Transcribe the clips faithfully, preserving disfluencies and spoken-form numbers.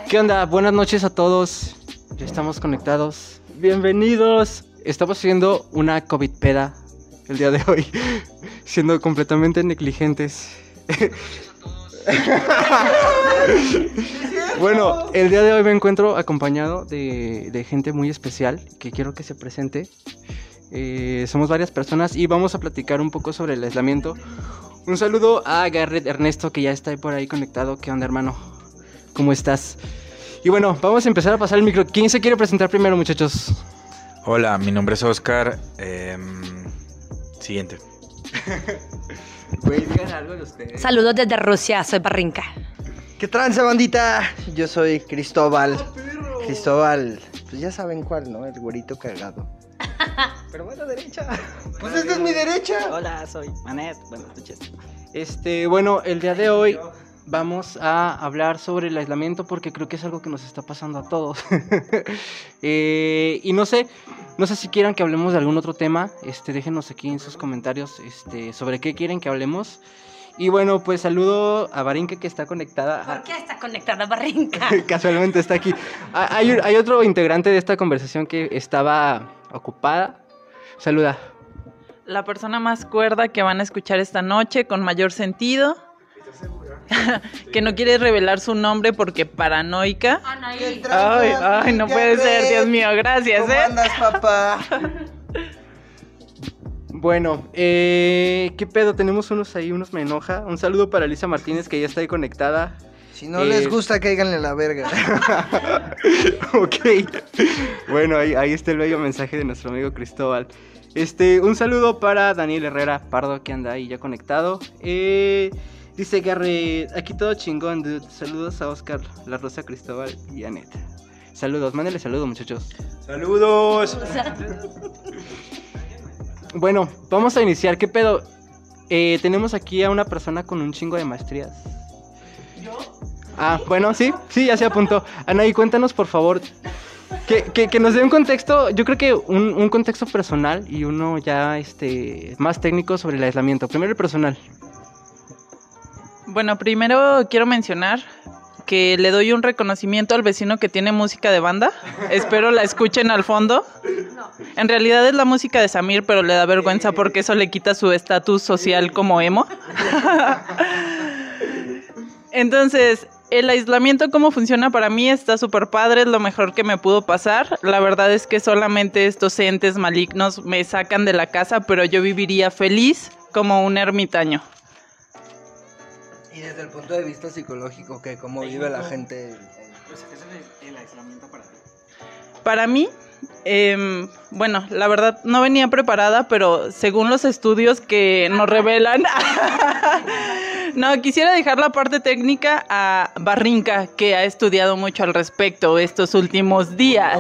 ¿Qué onda? Buenas noches a todos. Ya estamos conectados. Bienvenidos. Estamos haciendo una COVID peda el día de hoy, siendo completamente negligentes. Bueno, el día de hoy me encuentro acompañado de, de gente muy especial que quiero que se presente. Eh, somos varias personas y vamos a platicar un poco sobre el aislamiento. Un saludo a Garrett Ernesto, que ya está por ahí conectado. ¿Qué onda, hermano? ¿Cómo estás? Y bueno, vamos a empezar a pasar el micro. ¿Quién se quiere presentar primero, muchachos? Hola, mi nombre es Oscar. Eh, siguiente. Güey, digan algo de ustedes. Saludos desde Rusia, soy Barrinca. ¿Qué tranza, bandita? Yo soy Cristóbal. Cristóbal, pues ya saben cuál, ¿no? El güerito cagado. Pero bueno, derecha. Pues esta es mi derecha. Hola, soy Manet. Buenas noches. Este, bueno, el día de hoy vamos a hablar sobre el aislamiento porque creo que es algo que nos está pasando a todos. eh, y no sé, no sé si quieran que hablemos de algún otro tema. Este, déjenos aquí en sus comentarios, este, sobre qué quieren que hablemos. Y bueno, pues saludo a Barrinca, que está conectada. ¿Por qué está conectada Barrinca? Casualmente está aquí. Hay, hay otro integrante de esta conversación que estaba ocupada. Saluda. La persona más cuerda que van a escuchar esta noche, con mayor sentido. Que no quiere revelar su nombre porque paranoica. Anaí. Ay, ay, no puede ser, Dios mío, gracias, ¿Cómo ¿eh? andas, papá? Bueno, eh, ¿qué pedo? Tenemos unos ahí, unos me enoja. Un saludo para Elisa Martínez, que ya está ahí conectada. Si no Eh, les gusta, cáiganle a la verga. Ok. Bueno, ahí, ahí está el bello mensaje de nuestro amigo Cristóbal. Este, un saludo para Daniel Herrera Pardo, que anda ahí ya conectado. Eh, dice Garrett, aquí todo chingón, dude. Saludos a Oscar, La Rosa, Cristóbal y Anet. Saludos, mándenle saludos, muchachos. ¡Saludos! Bueno, vamos a iniciar. ¿Qué pedo? Eh, tenemos aquí a una persona con un chingo de maestrías. ¿Yo? Ah, bueno, sí, sí, ya se apuntó. Anaí, cuéntanos, por favor, que, que, que nos dé un contexto, yo creo que un, un contexto personal y uno ya este más técnico sobre el aislamiento. Primero el personal. Bueno, primero quiero mencionar que le doy un reconocimiento al vecino que tiene música de banda. Espero la escuchen al fondo. En realidad es la música de Samir, pero le da vergüenza porque eso le quita su estatus social como emo. Entonces, el aislamiento, ¿cómo funciona para mí? Está súper padre, es lo mejor que me pudo pasar. La verdad es que solamente estos entes malignos me sacan de la casa, pero yo viviría feliz como un ermitaño. Y desde el punto de vista psicológico, ¿qué? ¿Cómo vive la gente? Pues, ¿qué es el, el aislamiento para ti? Para mí, eh, bueno, la verdad no venía preparada, pero según los estudios que nos revelan, no, quisiera dejar la parte técnica a Barrinca, que ha estudiado mucho al respecto estos últimos días.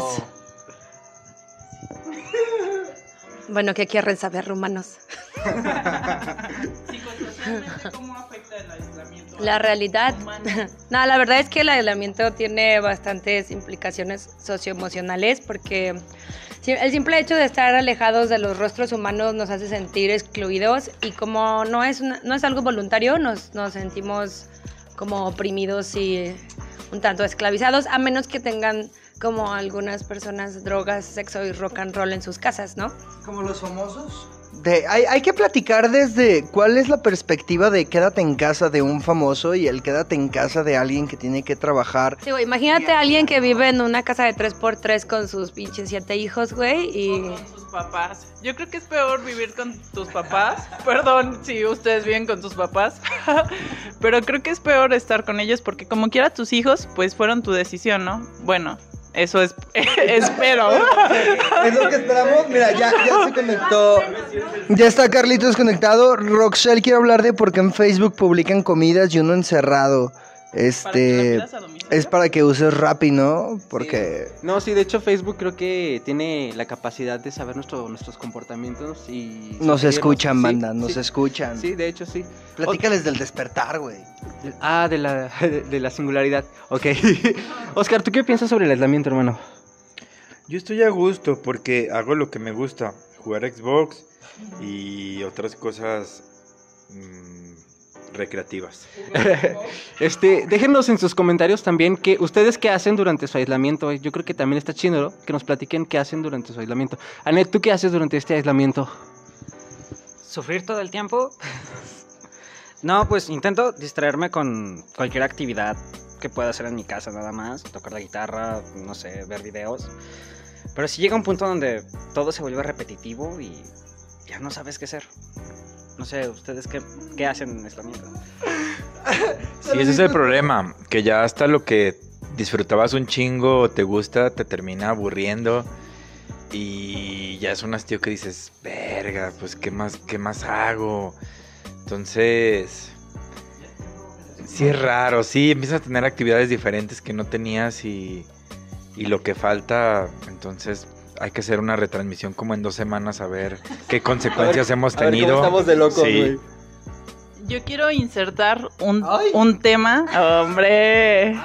Bueno, ¿qué quieren saber, rumanos? Psicosocialmente, ¿cómo afecta el aislamiento? La realidad, no, la verdad es que el aislamiento tiene bastantes implicaciones socioemocionales porque sí, el simple hecho de estar alejados de los rostros humanos nos hace sentir excluidos y como no es, una, no es algo voluntario, nos, nos sentimos como oprimidos y un tanto esclavizados, a menos que tengan como algunas personas drogas, sexo y rock and roll en sus casas, ¿no? ¿Como los famosos? De, hay, hay que platicar desde cuál es la perspectiva de quédate en casa de un famoso y el quédate en casa de alguien que tiene que trabajar. Sí, güey, imagínate a alguien que vive en una casa de tres por tres con sus pinches siete hijos, güey, y... O con sus papás. Yo creo que es peor vivir con tus papás. Perdón si ustedes viven con tus papás. Pero creo que es peor estar con ellos porque como quiera tus hijos, pues fueron tu decisión, ¿no? Bueno, eso es... espero. Es lo que esperamos. Mira, ya, ya se conectó. Ya está Carlitos conectado. Roxelle quiere hablar de por qué en Facebook publican comidas y uno encerrado. Este... ¿Para que la pidas a domicilio? Es para que uses Rappi, ¿no? Porque... Sí. No, sí, de hecho Facebook creo que tiene la capacidad de saber nuestro, nuestros comportamientos y... Nos escuchan, sí, banda, nos sí. escuchan. Sí, de hecho sí. Platícales del despertar, güey. Ah, de la, de la singularidad. Ok. Oscar, ¿tú qué piensas sobre el aislamiento, hermano? Yo estoy a gusto porque hago lo que me gusta, jugar Xbox y otras cosas mmm, recreativas. Este, déjenos en sus comentarios también que ustedes qué hacen durante su aislamiento. Yo creo que también está chido, ¿no? Que nos platiquen qué hacen durante su aislamiento. Anet, ¿tú qué haces durante este aislamiento? ¿Sufrir todo el tiempo? No, pues intento distraerme con cualquier actividad que pueda hacer en mi casa nada más. Tocar la guitarra, no sé, ver videos. Pero si llega un punto donde todo se vuelve repetitivo y ya no sabes qué hacer. No sé, ¿ustedes qué, qué hacen en aislamiento? Sí, ese es el problema, que ya hasta lo que disfrutabas un chingo o te gusta te termina aburriendo y ya es un hastío que dices, verga, pues ¿qué más, qué más hago? Entonces, sí es raro, sí, empiezas a tener actividades diferentes que no tenías y, y lo que falta, entonces hay que hacer una retransmisión como en dos semanas a ver qué consecuencias hemos A ver cómo tenido. estamos de locos, Sí. güey. Yo quiero insertar un, Ay. un tema, hombre,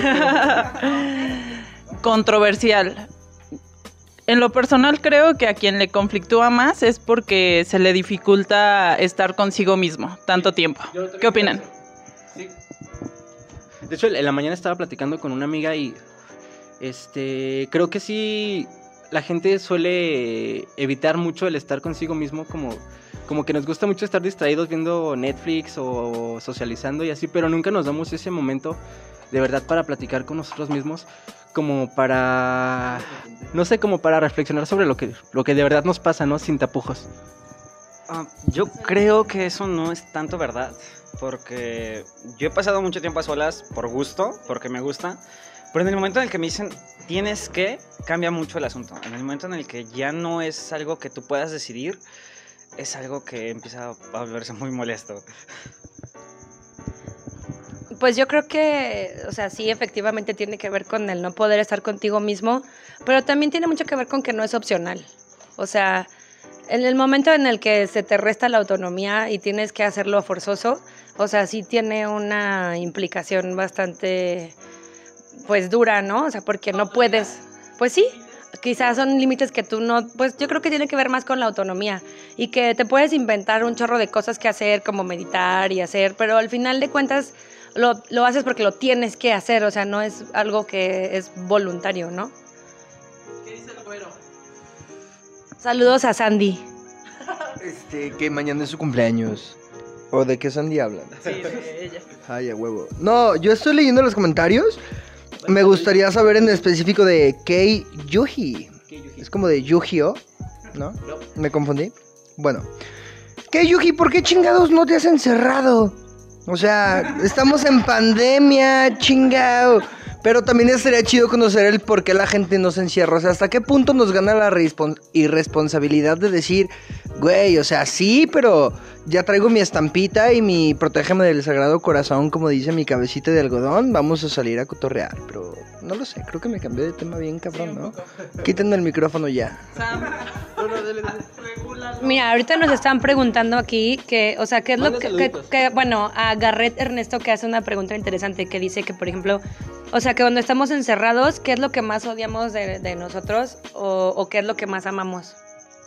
controversial. En lo personal creo que a quien le conflictúa más es porque se le dificulta estar consigo mismo tanto tiempo. ¿Qué opinan? Sí. De hecho, en la mañana estaba platicando con una amiga y este creo que sí la gente suele evitar mucho el estar consigo mismo, como, como que nos gusta mucho estar distraídos viendo Netflix o socializando y así, pero nunca nos damos ese momento de verdad para platicar con nosotros mismos, como para, no sé, como para reflexionar sobre lo que, lo que de verdad nos pasa, ¿no? Sin tapujos. Ah, yo creo que eso no es tanto verdad, porque yo he pasado mucho tiempo a solas por gusto, porque me gusta, pero en el momento en el que me dicen tienes que, cambia mucho el asunto. En el momento en el que ya no es algo que tú puedas decidir, es algo que empieza a volverse muy molesto. Pues yo creo que, o sea, sí, efectivamente tiene que ver con el no poder estar contigo mismo, pero también tiene mucho que ver con que no es opcional. O sea, en el momento en el que se te resta la autonomía y tienes que hacerlo forzoso, o sea, sí tiene una implicación bastante, pues, dura, ¿no? O sea, porque no puedes, pues sí, quizás son límites que tú no, pues yo creo que tiene que ver más con la autonomía y que te puedes inventar un chorro de cosas que hacer, como meditar y hacer, pero al final de cuentas lo, lo haces porque lo tienes que hacer, o sea, no es algo que es voluntario, ¿no? ¿Qué dice el güero? Saludos a Sandy. Este, que mañana es su cumpleaños. ¿O de qué Sandy hablan? Sí, de ella. Ay, a huevo. No, yo estoy leyendo los comentarios. Me gustaría saber en específico de Kei Yuji. Es como de Yu-Gi-Oh, ¿no? ¿Me confundí? Bueno. Kei Yuji, ¿por qué chingados no te has encerrado? O sea, estamos en pandemia, chingao. Pero también estaría chido conocer el por qué la gente no se encierra. O sea, hasta qué punto nos gana la respons- irresponsabilidad de decir, güey, o sea, sí, pero ya traigo mi estampita y mi protégeme del sagrado corazón, como dice mi cabecita de algodón, vamos a salir a cotorrear. Pero no lo sé, creo que me cambié de tema bien cabrón, ¿no? Quítenme el micrófono ya. Sam, Mira, ahorita nos están preguntando aquí que, o sea, qué es lo Manda que, que, saluditos. que- bueno, a Garrett Ernesto que hace una pregunta interesante que dice que, por ejemplo, o sea, que cuando estamos encerrados, ¿qué es lo que más odiamos de, de nosotros o, o qué es lo que más amamos?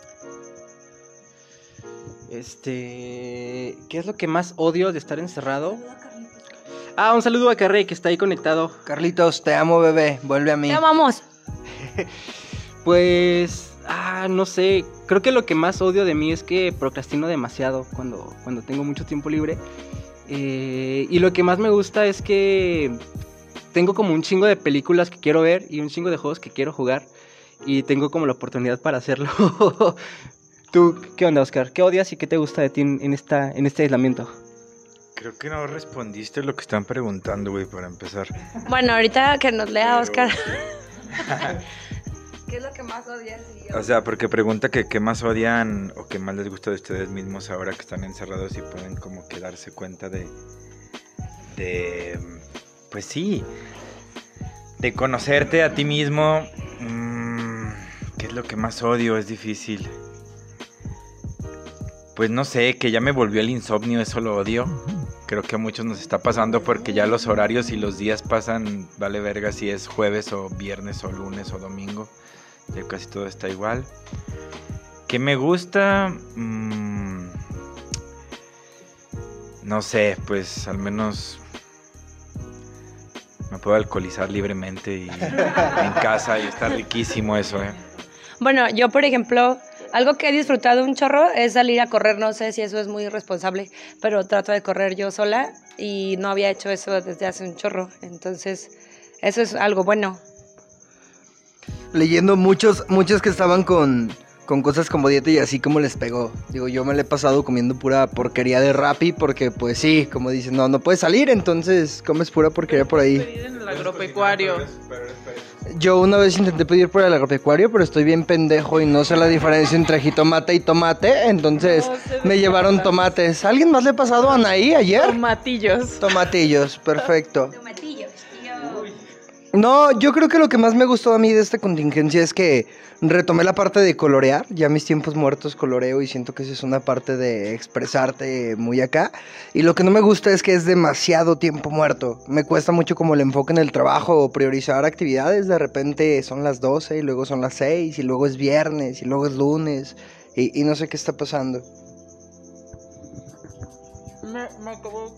Este, ¿qué es lo que más odio de estar encerrado? Ah, un saludo a Carrey que está ahí conectado. Carlitos, te amo, bebé, vuelve a mí. Te amamos. Pues, ah, no sé, creo que lo que más odio de mí es que procrastino demasiado cuando, cuando tengo mucho tiempo libre. Eh, y lo que más me gusta es que tengo como un chingo de películas que quiero ver y un chingo de juegos que quiero jugar. Y tengo como la oportunidad para hacerlo. ¿Tú qué onda, Oscar? ¿Qué odias y qué te gusta de ti en, en esta, en este aislamiento? Creo que no respondiste lo que están preguntando, güey, para empezar. Bueno, ahorita que nos lea Pero- Oscar. ¿Qué es lo que más odias? Y yo- O sea, porque pregunta que qué más odian o qué más les gusta de ustedes mismos ahora que están encerrados y pueden como que darse cuenta de... de... pues sí, de conocerte a ti mismo. Mm, ¿qué es lo que más odio? Es difícil. Pues no sé, que ya me volvió el insomnio, eso lo odio. Creo que a muchos nos está pasando porque ya los horarios y los días pasan, vale verga si es jueves o viernes o lunes o domingo. Ya casi todo está igual. ¿Qué me gusta? Mm, no sé, pues al menos me puedo alcoholizar libremente y en casa y está riquísimo eso, ¿eh? Bueno, yo por ejemplo, algo que he disfrutado un chorro es salir a correr, no sé si eso es muy irresponsable, pero trato de correr yo sola y no había hecho eso desde hace un chorro, entonces eso es algo bueno. Leyendo muchos, muchos que estaban con, con cosas como dieta y así como les pegó. Digo, yo me la he pasado comiendo pura porquería de Rappi porque pues sí, como dicen, no, no puedes salir, entonces comes pura porquería por ahí. Pedir en el agropecuario. Yo una vez intenté pedir por el agropecuario, pero estoy bien pendejo y no sé la diferencia entre jitomate y tomate, entonces No sé de me qué llevaron hablas. tomates. ¿A alguien más le ha pasado a Anaí ayer? Tomatillos. Tomatillos, perfecto. Tomatillos, tío. No, yo creo que lo que más me gustó a mí de esta contingencia es que retomé la parte de colorear. Ya mis tiempos muertos coloreo y siento que esa es una parte de expresarte muy acá. Y lo que no me gusta es que es demasiado tiempo muerto. Me cuesta mucho como el enfoque en el trabajo o priorizar actividades. De repente son las doce y luego son las seis y luego es viernes y luego es lunes y, y no sé qué está pasando. Me, me acabo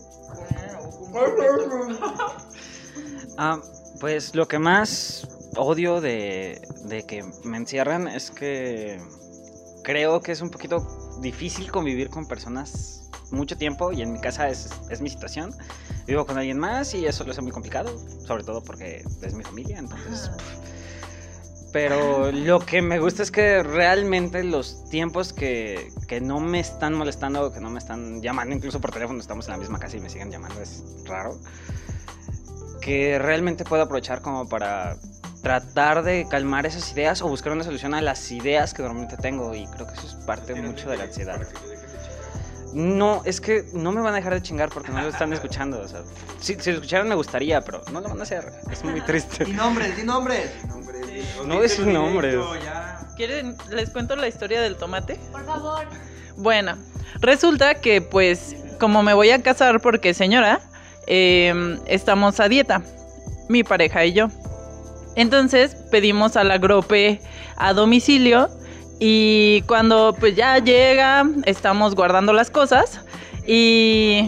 Ah, pues lo que más odio de, de que me encierran es que creo que es un poquito difícil convivir con personas mucho tiempo y en mi casa es, es mi situación. Vivo con alguien más y eso lo hace muy complicado, sobre todo porque es mi familia, entonces... Pero lo que me gusta es que realmente los tiempos que, que no me están molestando, que no me están llamando, incluso por teléfono, estamos en la misma casa y me siguen llamando, es raro. Que realmente puedo aprovechar como para tratar de calmar esas ideas o buscar una solución a las ideas que normalmente tengo. Y creo que eso es parte mucho de la ansiedad. No, es que no me van a dejar de chingar porque no lo están escuchando. O sea, si, si lo escucharan me gustaría, pero no lo van a hacer. Es muy triste. Sin nombres, sin nombres. No es un nombre. ¿Quieren? ¿Les cuento la historia del tomate? Por favor. Bueno, resulta que pues como me voy a casar porque señora, eh, estamos a dieta, mi pareja y yo. Entonces pedimos al agrope a domicilio y cuando pues ya llega, estamos guardando las cosas y...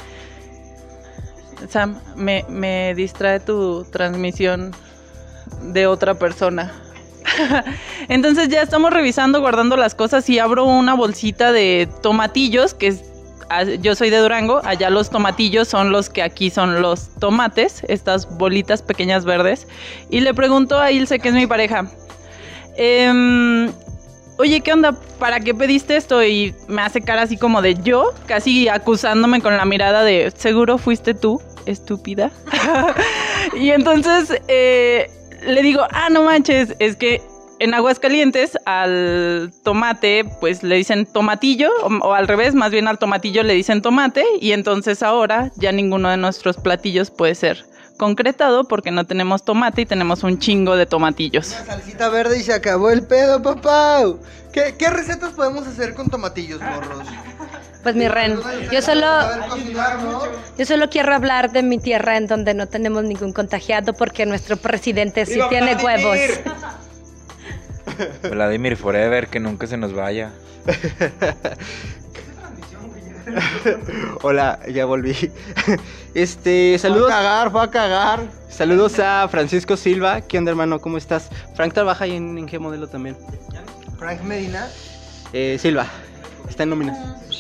Sam, me, me distrae tu transmisión de otra persona. Entonces ya estamos revisando, guardando las cosas y abro una bolsita de tomatillos, que es, yo soy de Durango, allá los tomatillos son los que aquí son los tomates, estas bolitas pequeñas verdes, y le pregunto a Ilse, que es mi pareja, eh, oye, ¿qué onda? ¿Para qué pediste esto? Y me hace cara así como de yo, casi acusándome con la mirada de, ¿seguro fuiste tú, estúpida? Y entonces eh, le digo, ah, no manches, es que en Aguascalientes al tomate pues le dicen tomatillo, o, o al revés, más bien al tomatillo le dicen tomate, y entonces ahora ya ninguno de nuestros platillos puede ser concretado porque no tenemos tomate y tenemos un chingo de tomatillos. Una salsita verde y se acabó el pedo, papá. ¿Qué, qué recetas podemos hacer con tomatillos, morros? Pues mi Ren, yo solo, Saber cocinar, ¿no? yo solo quiero hablar de mi tierra en donde no tenemos ningún contagiado porque nuestro presidente sí tiene huevos. Vladimir Forever, que nunca se nos vaya. Hola, ya volví. Este, saludos. Fue a cagar, fue a cagar. Saludos a Francisco Silva. ¿Qué onda, hermano? ¿Cómo estás? Frank trabaja ahí en, en G Modelo también. Frank Medina. Eh, Silva, está en nóminas.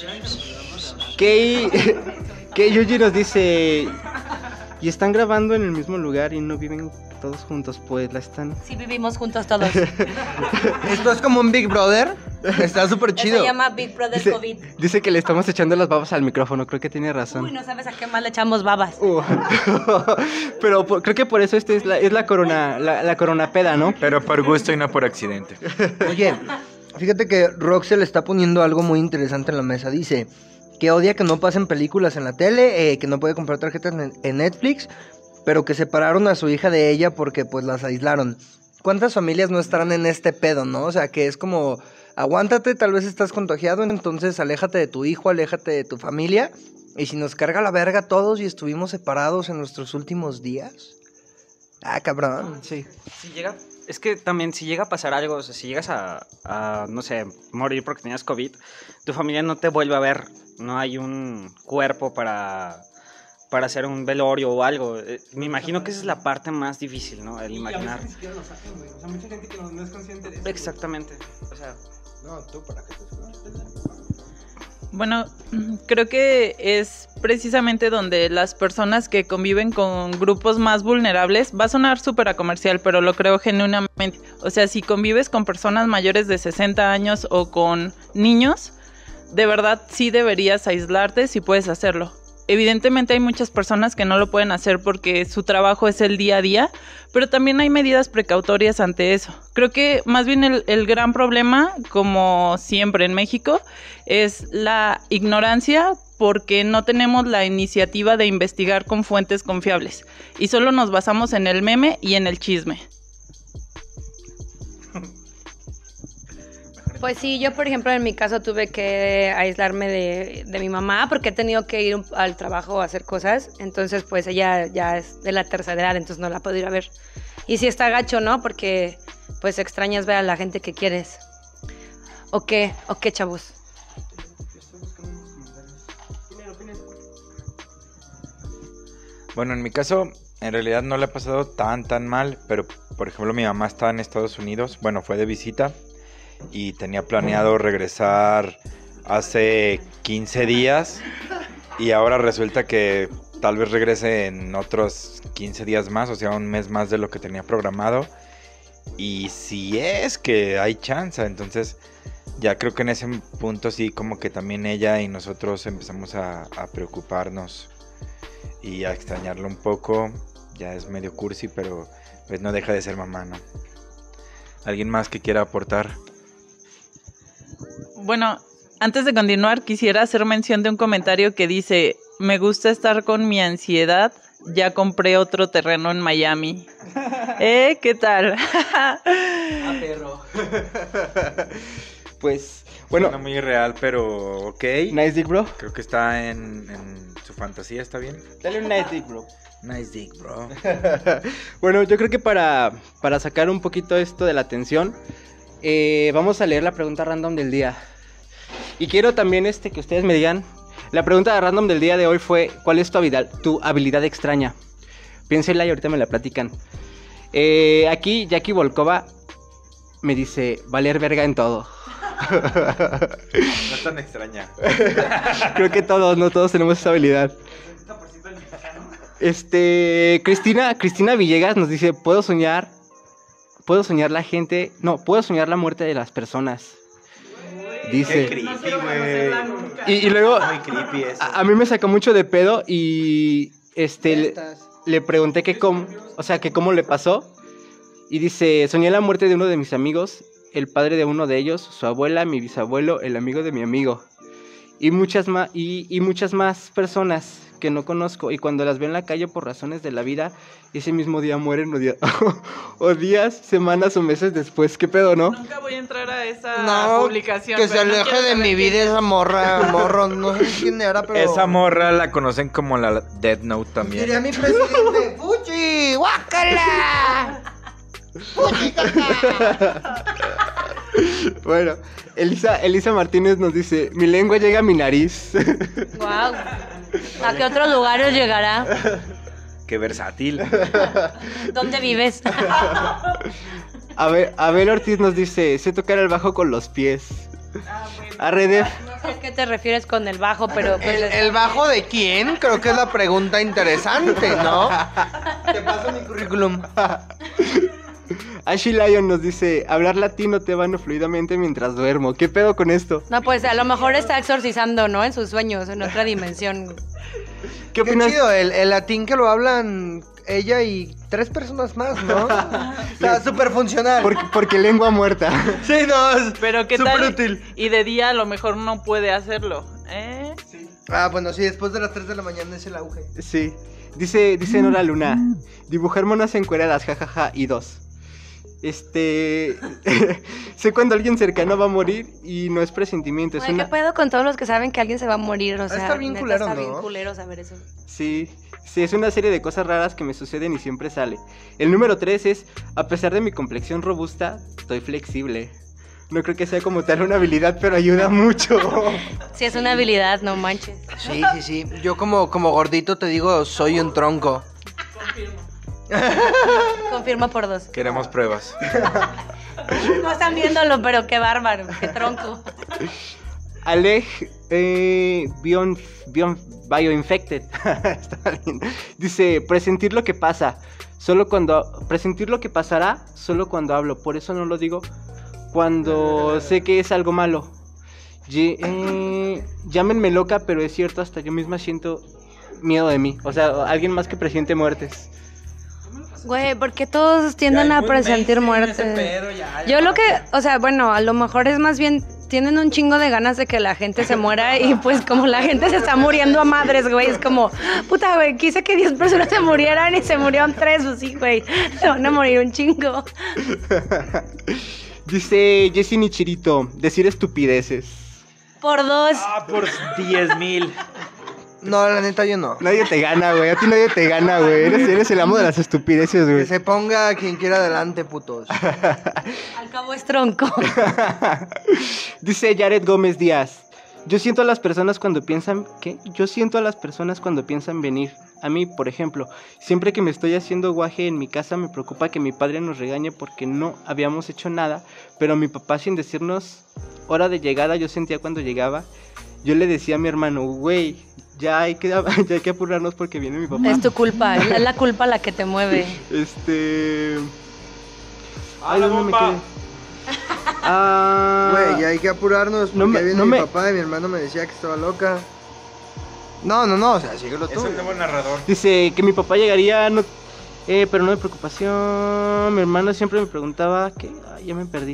Kei, Kei Yuji nos dice: y están grabando en el mismo lugar y no viven todos juntos, pues la están. Sí vivimos juntos todos. Esto es como un Big Brother. Está súper chido. Se llama Big Brother Dice, COVID. dice que le estamos echando las babas al micrófono, creo que tiene razón. Uy, no sabes a qué más le echamos babas. Uh, Pero por- creo que por eso este es la, es la corona, la, la corona peda, ¿no? Pero por gusto y no por accidente. Oye, fíjate que Roxel está poniendo algo muy interesante en la mesa. Dice que odia que no pasen películas en la tele, eh, que no puede comprar tarjetas en, en Netflix, pero que separaron a su hija de ella porque pues las aislaron. ¿Cuántas familias no estarán en este pedo, no? O sea, que es como, aguántate, tal vez estás contagiado, entonces aléjate de tu hijo, aléjate de tu familia. Y si nos carga la verga a todos y estuvimos separados en nuestros últimos días. Ah, cabrón. Sí. Si llega, es que también si llega a pasar algo, o sea, si llegas a, a, no sé, morir porque tenías COVID, tu familia no te vuelve a ver. No hay un cuerpo para, para hacer un velorio o algo. Eh, Me imagino que esa es la parte más difícil, ¿no? El imaginar. Y a veces ni siquiera lo sacan, güey. O sea, mucha gente que no, no es consciente de eso. Exactamente. O sea, No, tú para que te Bueno, creo que es precisamente donde las personas que conviven con grupos más vulnerables, va a sonar súper a comercial, pero lo creo genuinamente. O sea, si convives con personas mayores de sesenta años o con niños, de verdad sí deberías aislarte si puedes hacerlo. Evidentemente hay muchas personas que no lo pueden hacer porque su trabajo es el día a día, pero también hay medidas precautorias ante eso. Creo que más bien el, el gran problema, como siempre en México, es la ignorancia porque no tenemos la iniciativa de investigar con fuentes confiables y solo nos basamos en el meme y en el chisme. Pues sí, yo por ejemplo en mi caso tuve que aislarme de, de mi mamá porque he tenido que ir al trabajo a hacer cosas, entonces pues ella ya es de la tercera edad, entonces no la puedo ir a ver. Y sí está gacho, ¿no? Porque pues extrañas ver a la gente que quieres. ¿O qué? ¿O qué, chavos? Bueno, en mi caso, en realidad no le ha pasado tan, tan mal, pero por ejemplo mi mamá está en Estados Unidos, bueno, fue de visita y tenía planeado regresar hace quince días y ahora resulta que tal vez regrese en otros quince días más, o sea, un mes más de lo que tenía programado. Y si es que hay chance, entonces ya creo que en ese punto sí, como que también ella y nosotros empezamos a, a preocuparnos y a extrañarlo un poco. Ya es medio cursi, pero pues no deja de ser mamá, ¿no? ¿Alguien más que quiera aportar? Bueno, antes de continuar, quisiera hacer mención de un comentario que dice: me gusta estar con mi ansiedad, ya compré otro terreno en Miami. ¿Eh? ¿Qué tal? Ah, perro. Pues, bueno. Suena muy irreal, pero ok. Nice dick, bro. Creo que está en, en su fantasía, ¿está bien? Dale un nice dick, bro. Nice dick, bro. Bueno, yo creo que para, para sacar un poquito esto de la tensión, eh, vamos a leer la pregunta random del día. Y quiero también este, que ustedes me digan. La pregunta de random del día de hoy fue: ¿cuál es tu habilidad, tu habilidad extraña? Piénsenla y ahorita me la platican. Eh, aquí Jackie Volkova me dice: valer verga en todo. No es tan extraña. Creo que todos, no todos tenemos esa habilidad. Este, Cristina, Cristina Villegas nos dice: puedo soñar, puedo soñar la gente, no, puedo soñar la muerte de las personas. Dice. Qué creepy, güey. Y, y luego, Muy creepy eso. a, a mí me sacó mucho de pedo y este le, le pregunté que cómo, o sea, que cómo le pasó. Y dice: soñé la muerte de uno de mis amigos, el padre de uno de ellos, su abuela, mi bisabuelo, el amigo de mi amigo. Y muchas más, y, y muchas más personas que no conozco. Y cuando las veo en la calle por razones de la vida, ese mismo día mueren o, día, o días, semanas o meses después. ¿Qué pedo, no? Nunca voy a entrar a esa No, publicación. que se pero no aleje quiero de saber mi quién vida es. esa morra, morro. No sé quién era, pero... Esa morra la conocen como la Death Note también. Diría mi presidente: ¡Fuchi! ¡Guácala! ¡Fuchi, caca! Bueno, Elisa, Elisa Martínez nos dice: mi lengua llega a mi nariz. Wow. ¿A qué otros lugares llegará? Qué versátil. ¿Dónde vives? A ver, Abel Ortiz nos dice: sé tocar el bajo con los pies. Arredef. No sé a qué te refieres con el bajo, pero... pues, ¿El, ¿El bajo de quién? Creo que es la pregunta interesante, ¿no? Te paso mi currículum. Ashley Lyon nos dice: hablar latino tebano fluidamente mientras duermo. ¿Qué pedo con esto? No, pues a lo mejor está exorcizando, ¿no? En sus sueños, en otra dimensión. ¿Qué Qué opinas? chido, el, el latín que lo hablan ella y tres personas más, ¿no? Está súper funcional. Porque, porque lengua muerta. Sí, no, es Pero qué súper tal, útil. y de día a lo mejor no puede hacerlo, ¿eh? Ah, bueno, sí, después de las tres de la mañana es el auge. Sí. Dice, dice Nora Luna: dibujar monas encueradas, jajaja, y dos. Este, sé cuando alguien cercano va a morir y no es presentimiento, es Ay, una... ¿qué pedo con todos los que saben que alguien se va a morir? O sea, está bien neta, culero, está ¿no? bien culero saber eso. Sí, sí, es una serie de cosas raras que me suceden y siempre sale. El número tres es, a pesar de mi complexión robusta, estoy flexible. No creo que sea como tal una habilidad, pero ayuda mucho. Sí, es una habilidad, no manches. Sí, sí, sí. Yo como, como gordito te digo, soy un tronco. Confirma por dos. Queremos pruebas. No están viéndolo, pero qué bárbaro, qué tronco. Alej, eh, Bion, Bion, Bioinfected. Está bien. Dice, presentir lo que pasa, solo cuando, presentir lo que pasará, solo cuando hablo, por eso no lo digo cuando sé que es algo malo. Ye- eh, llámenme loca, pero es cierto, hasta yo misma siento miedo de mí. O sea, alguien más que presiente muertes. Güey, porque todos tienden a presentir muertes. Yo lo que, o sea, bueno, a lo mejor es más bien, tienen un chingo de ganas de que la gente se muera y pues como la gente se está muriendo a madres, güey, es como, puta, güey, quise que diez personas se murieran y se murieron tres, pues sí, güey, se van a morir un chingo. Dice Jessy Nichirito, decir estupideces. Por dos. Ah, por diez mil. No, la neta yo no. Nadie te gana, güey, a ti nadie te gana, güey. Eres, eres el amo de las estupideces, Que güey. se ponga quien quiera adelante, putos. Al cabo es tronco. Dice Jared Gómez Díaz, yo siento a las personas cuando piensan, ¿qué? Yo siento a las personas cuando piensan venir. A mí, por ejemplo, siempre que me estoy haciendo guaje en mi casa me preocupa que mi padre nos regañe porque no habíamos hecho nada, pero mi papá sin decirnos hora de llegada, yo sentía cuando llegaba, yo le decía a mi hermano, güey, ya hay que, ya hay que apurarnos porque viene mi papá. Es tu culpa, es la culpa la que te mueve. Este... ¡Ah, la ¿dónde me bomba! quedé? Ah... Güey, ya hay que apurarnos porque no me- viene no mi me- papá y mi hermano me decía que estaba loca. No, no, no, o sea, síguelo Es tú. un nuevo narrador. Dice que mi papá llegaría, no, eh, pero no de preocupación. Mi hermano siempre me preguntaba que, ay, ya me perdí.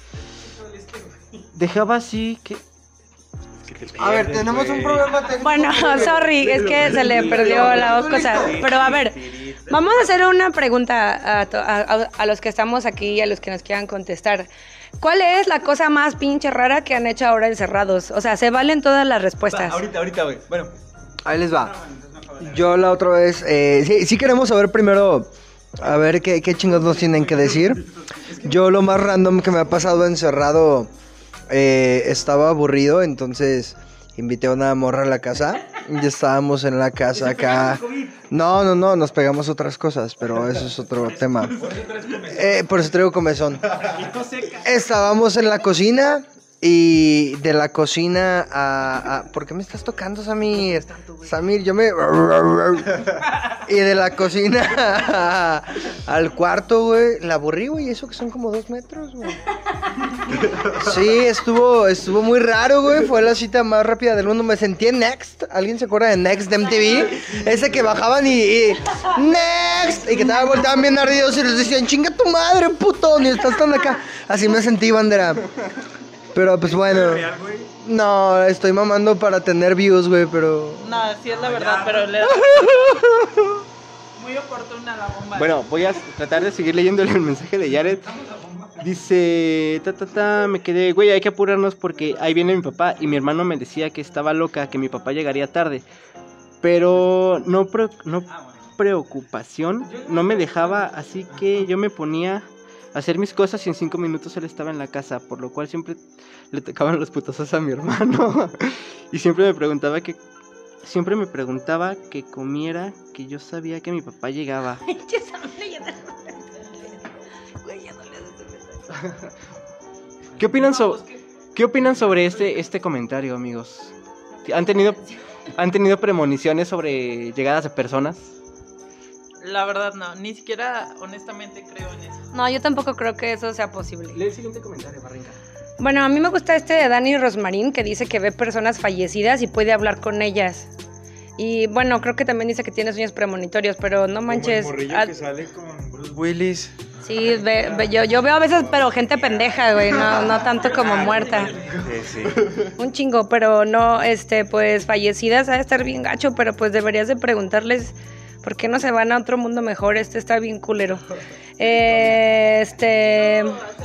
Dejaba así que, A ver, tenemos un problema técnico. Bueno, sorry, es que se le perdió la cosa. Pero a ver, vamos a hacer una pregunta a, to- a- a los que estamos aquí y a los que nos quieran contestar. ¿Cuál es la cosa más pinche rara que han hecho ahora encerrados? O sea, se valen todas las respuestas. ahorita, ahorita, güey. Bueno, Ahí les va. Yo la otra vez, eh, sí, sí queremos saber primero, a ver qué, qué chingados nos tienen que decir. Yo lo más random que me ha pasado encerrado, eh, estaba aburrido, entonces invité a una morra a la casa. Y estábamos en la casa acá. No, no, no, nos pegamos otras cosas, pero eso es otro tema. Eh, por eso traigo comezón. Estábamos en la cocina y de la cocina a, a... ¿Por qué me estás tocando, Samir? Samir, yo me... Y de la cocina a- al cuarto, güey, la aburrí, güey, eso que son como dos metros, güey. Sí, estuvo, estuvo muy raro, güey, fue la cita más rápida del mundo. Me sentí en Next, ¿alguien se acuerda de Next de M T V? Ese que bajaban y... y ¡Next! Y que estaban volteaban bien ardidos y les decían, chinga tu madre, puto, ni estás tan acá. Así me sentí, bandera. Pero pues bueno. No, estoy mamando para tener views, güey, pero... No, sí es la verdad, pero le da muy oportuna la bomba. bueno, voy a tratar de seguir leyéndole el mensaje de Jared. Dice, ta, ta, ta, me quedé, güey, hay que apurarnos porque ahí viene mi papá y mi hermano me decía que estaba loca, que mi papá llegaría tarde. Pero no, pre- no preocupación, no me dejaba, así que yo me ponía a hacer mis cosas y en cinco minutos él estaba en la casa, por lo cual siempre le tocaban los putazos a mi hermano. Y siempre me preguntaba que, siempre me preguntaba que comiera, que yo sabía que mi papá llegaba. ¿Qué opinan, so- ¿Qué opinan sobre este, este comentario, amigos? ¿Han tenido, ¿Han tenido premoniciones sobre llegadas de personas? La verdad no, ni siquiera honestamente creo en eso. No, yo tampoco creo que eso sea posible. Lee el siguiente comentario, Barrinca. Bueno, a mí me gusta este de Dani Rosmarín que dice que ve personas fallecidas y puede hablar con ellas. Y bueno, creo que también dice que tiene sueños premonitorios, pero no manches. ah, sale con Bruce Willis. Sí, ve- ve- yo, yo veo a veces, pero gente pendeja, güey, no, no tanto como muerta. Sí, sí. Un chingo, pero no, este, pues fallecidas ha de estar bien gacho, pero pues deberías de preguntarles, ¿Por qué no se van a otro mundo mejor? Este está bien culero. Eh, este...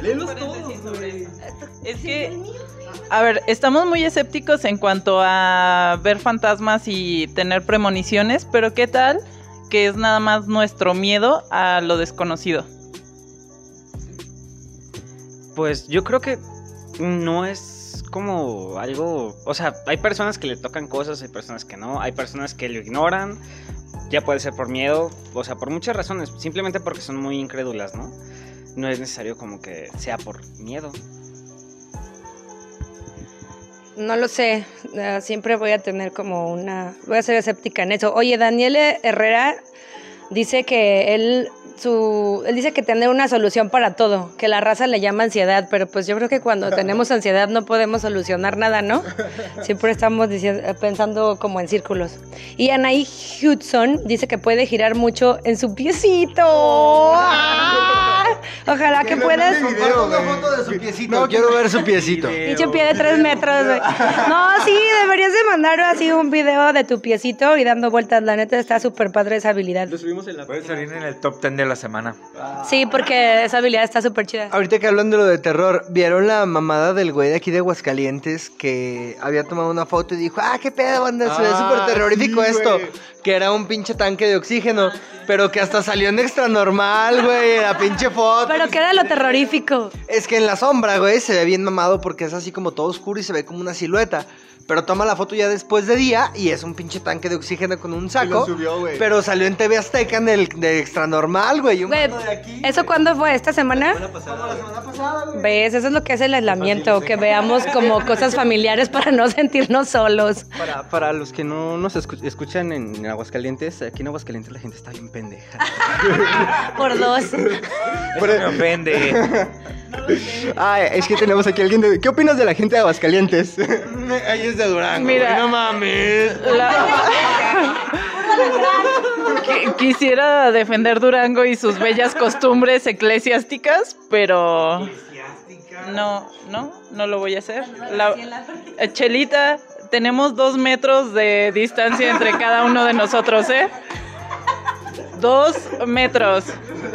Es que, a ver, estamos muy escépticos en cuanto a ver fantasmas y tener premoniciones, pero ¿qué tal que es nada más nuestro miedo a lo desconocido? Pues yo creo que no es como algo... O sea, hay personas que le tocan cosas, hay personas que no, hay personas que lo ignoran. Ya puede ser por miedo, o sea, por muchas razones, simplemente porque son muy incrédulas, ¿no? No es necesario como que sea por miedo. No lo sé, uh, siempre voy a tener como una... Voy a ser escéptica en eso. Oye, Daniel Herrera dice que él... Su, él dice que tener una solución para todo, que la raza le llama ansiedad, pero pues yo creo que cuando tenemos ansiedad no podemos solucionar nada, ¿no? Siempre estamos diciendo, pensando como en círculos. Y Anaí Hudson dice que puede girar mucho en su piecito. ¡Ah! Ojalá que puedas. Video, una foto de su piecito. No, quiero ver su piecito. Pinche pie de tres metros, güey. No, sí, deberías de mandar así un video de tu piecito y dando vueltas. La neta está súper padre esa habilidad. Lo subimos en la Puede salir en el top ten de la semana. Sí, porque esa habilidad está súper chida. Ahorita que hablan de lo de terror, ¿vieron la mamada del güey de aquí de Aguascalientes que había tomado una foto y dijo, ah, qué pedo, banda, se ve Ah, súper terrorífico sí, esto? güey. Que era un pinche tanque de oxígeno, pero que hasta salió en extra normal, güey, la pinche foto. Pero que era lo terrorífico. Es que en la sombra, güey, se ve bien mamado porque es así como todo oscuro y se ve como una silueta. Pero toma la foto ya después de día y es un pinche tanque de oxígeno con un saco. lo subió, güey. Pero salió en T V Azteca en el de extra normal, güey. Un Güey, mano de aquí. ¿eso cuándo fue? ¿Esta semana? Como la semana pasada, güey. ¿Ves? Eso es lo que es el aislamiento, que veamos como cosas familiares para no sentirnos solos. Para, para los que no nos escu- escuchan en Aguascalientes, aquí en Aguascalientes la gente está bien pendeja. Por dos. Eso me ofende. Ah, es que tenemos aquí a alguien de... ¿Qué opinas de la gente de Aguascalientes? Ahí es de Durango. Mira. güey, no mames. La- Qui- Quisiera defender Durango y sus bellas costumbres eclesiásticas, pero no, no, no lo voy a hacer. La- eh, Chelita, tenemos dos metros de distancia entre cada uno de nosotros, ¿eh? Dos metros.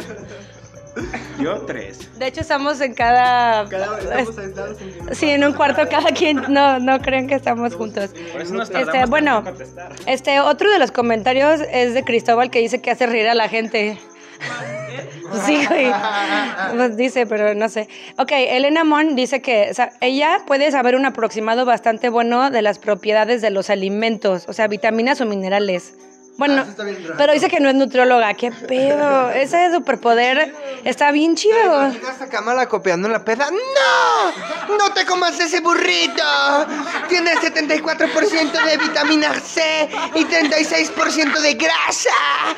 Yo tres. De hecho, estamos en cada... Sí, en un cuarto cada quien. No, no crean que estamos juntos. Por eso nos Este, tardamos bueno, tanto en contestar. este, otro de los comentarios es de Cristóbal que dice que hace reír a la gente. Sí, güey. Pues dice, pero no sé. Ok, Elena Mon dice que o sea, ella puede saber un aproximado bastante bueno de las propiedades de los alimentos, o sea, vitaminas o minerales. Bueno, Ah, eso está bien raro. pero dice que no es nutrióloga. ¿Qué pedo? Ese superpoder está bien chido. Hasta cámara copiando en la peda. ¡No! ¡No te comas ese burrito! Tiene setenta y cuatro por ciento de vitamina C y treinta y seis por ciento de grasa.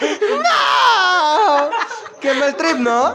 ¡No! Qué mal trip, ¿no?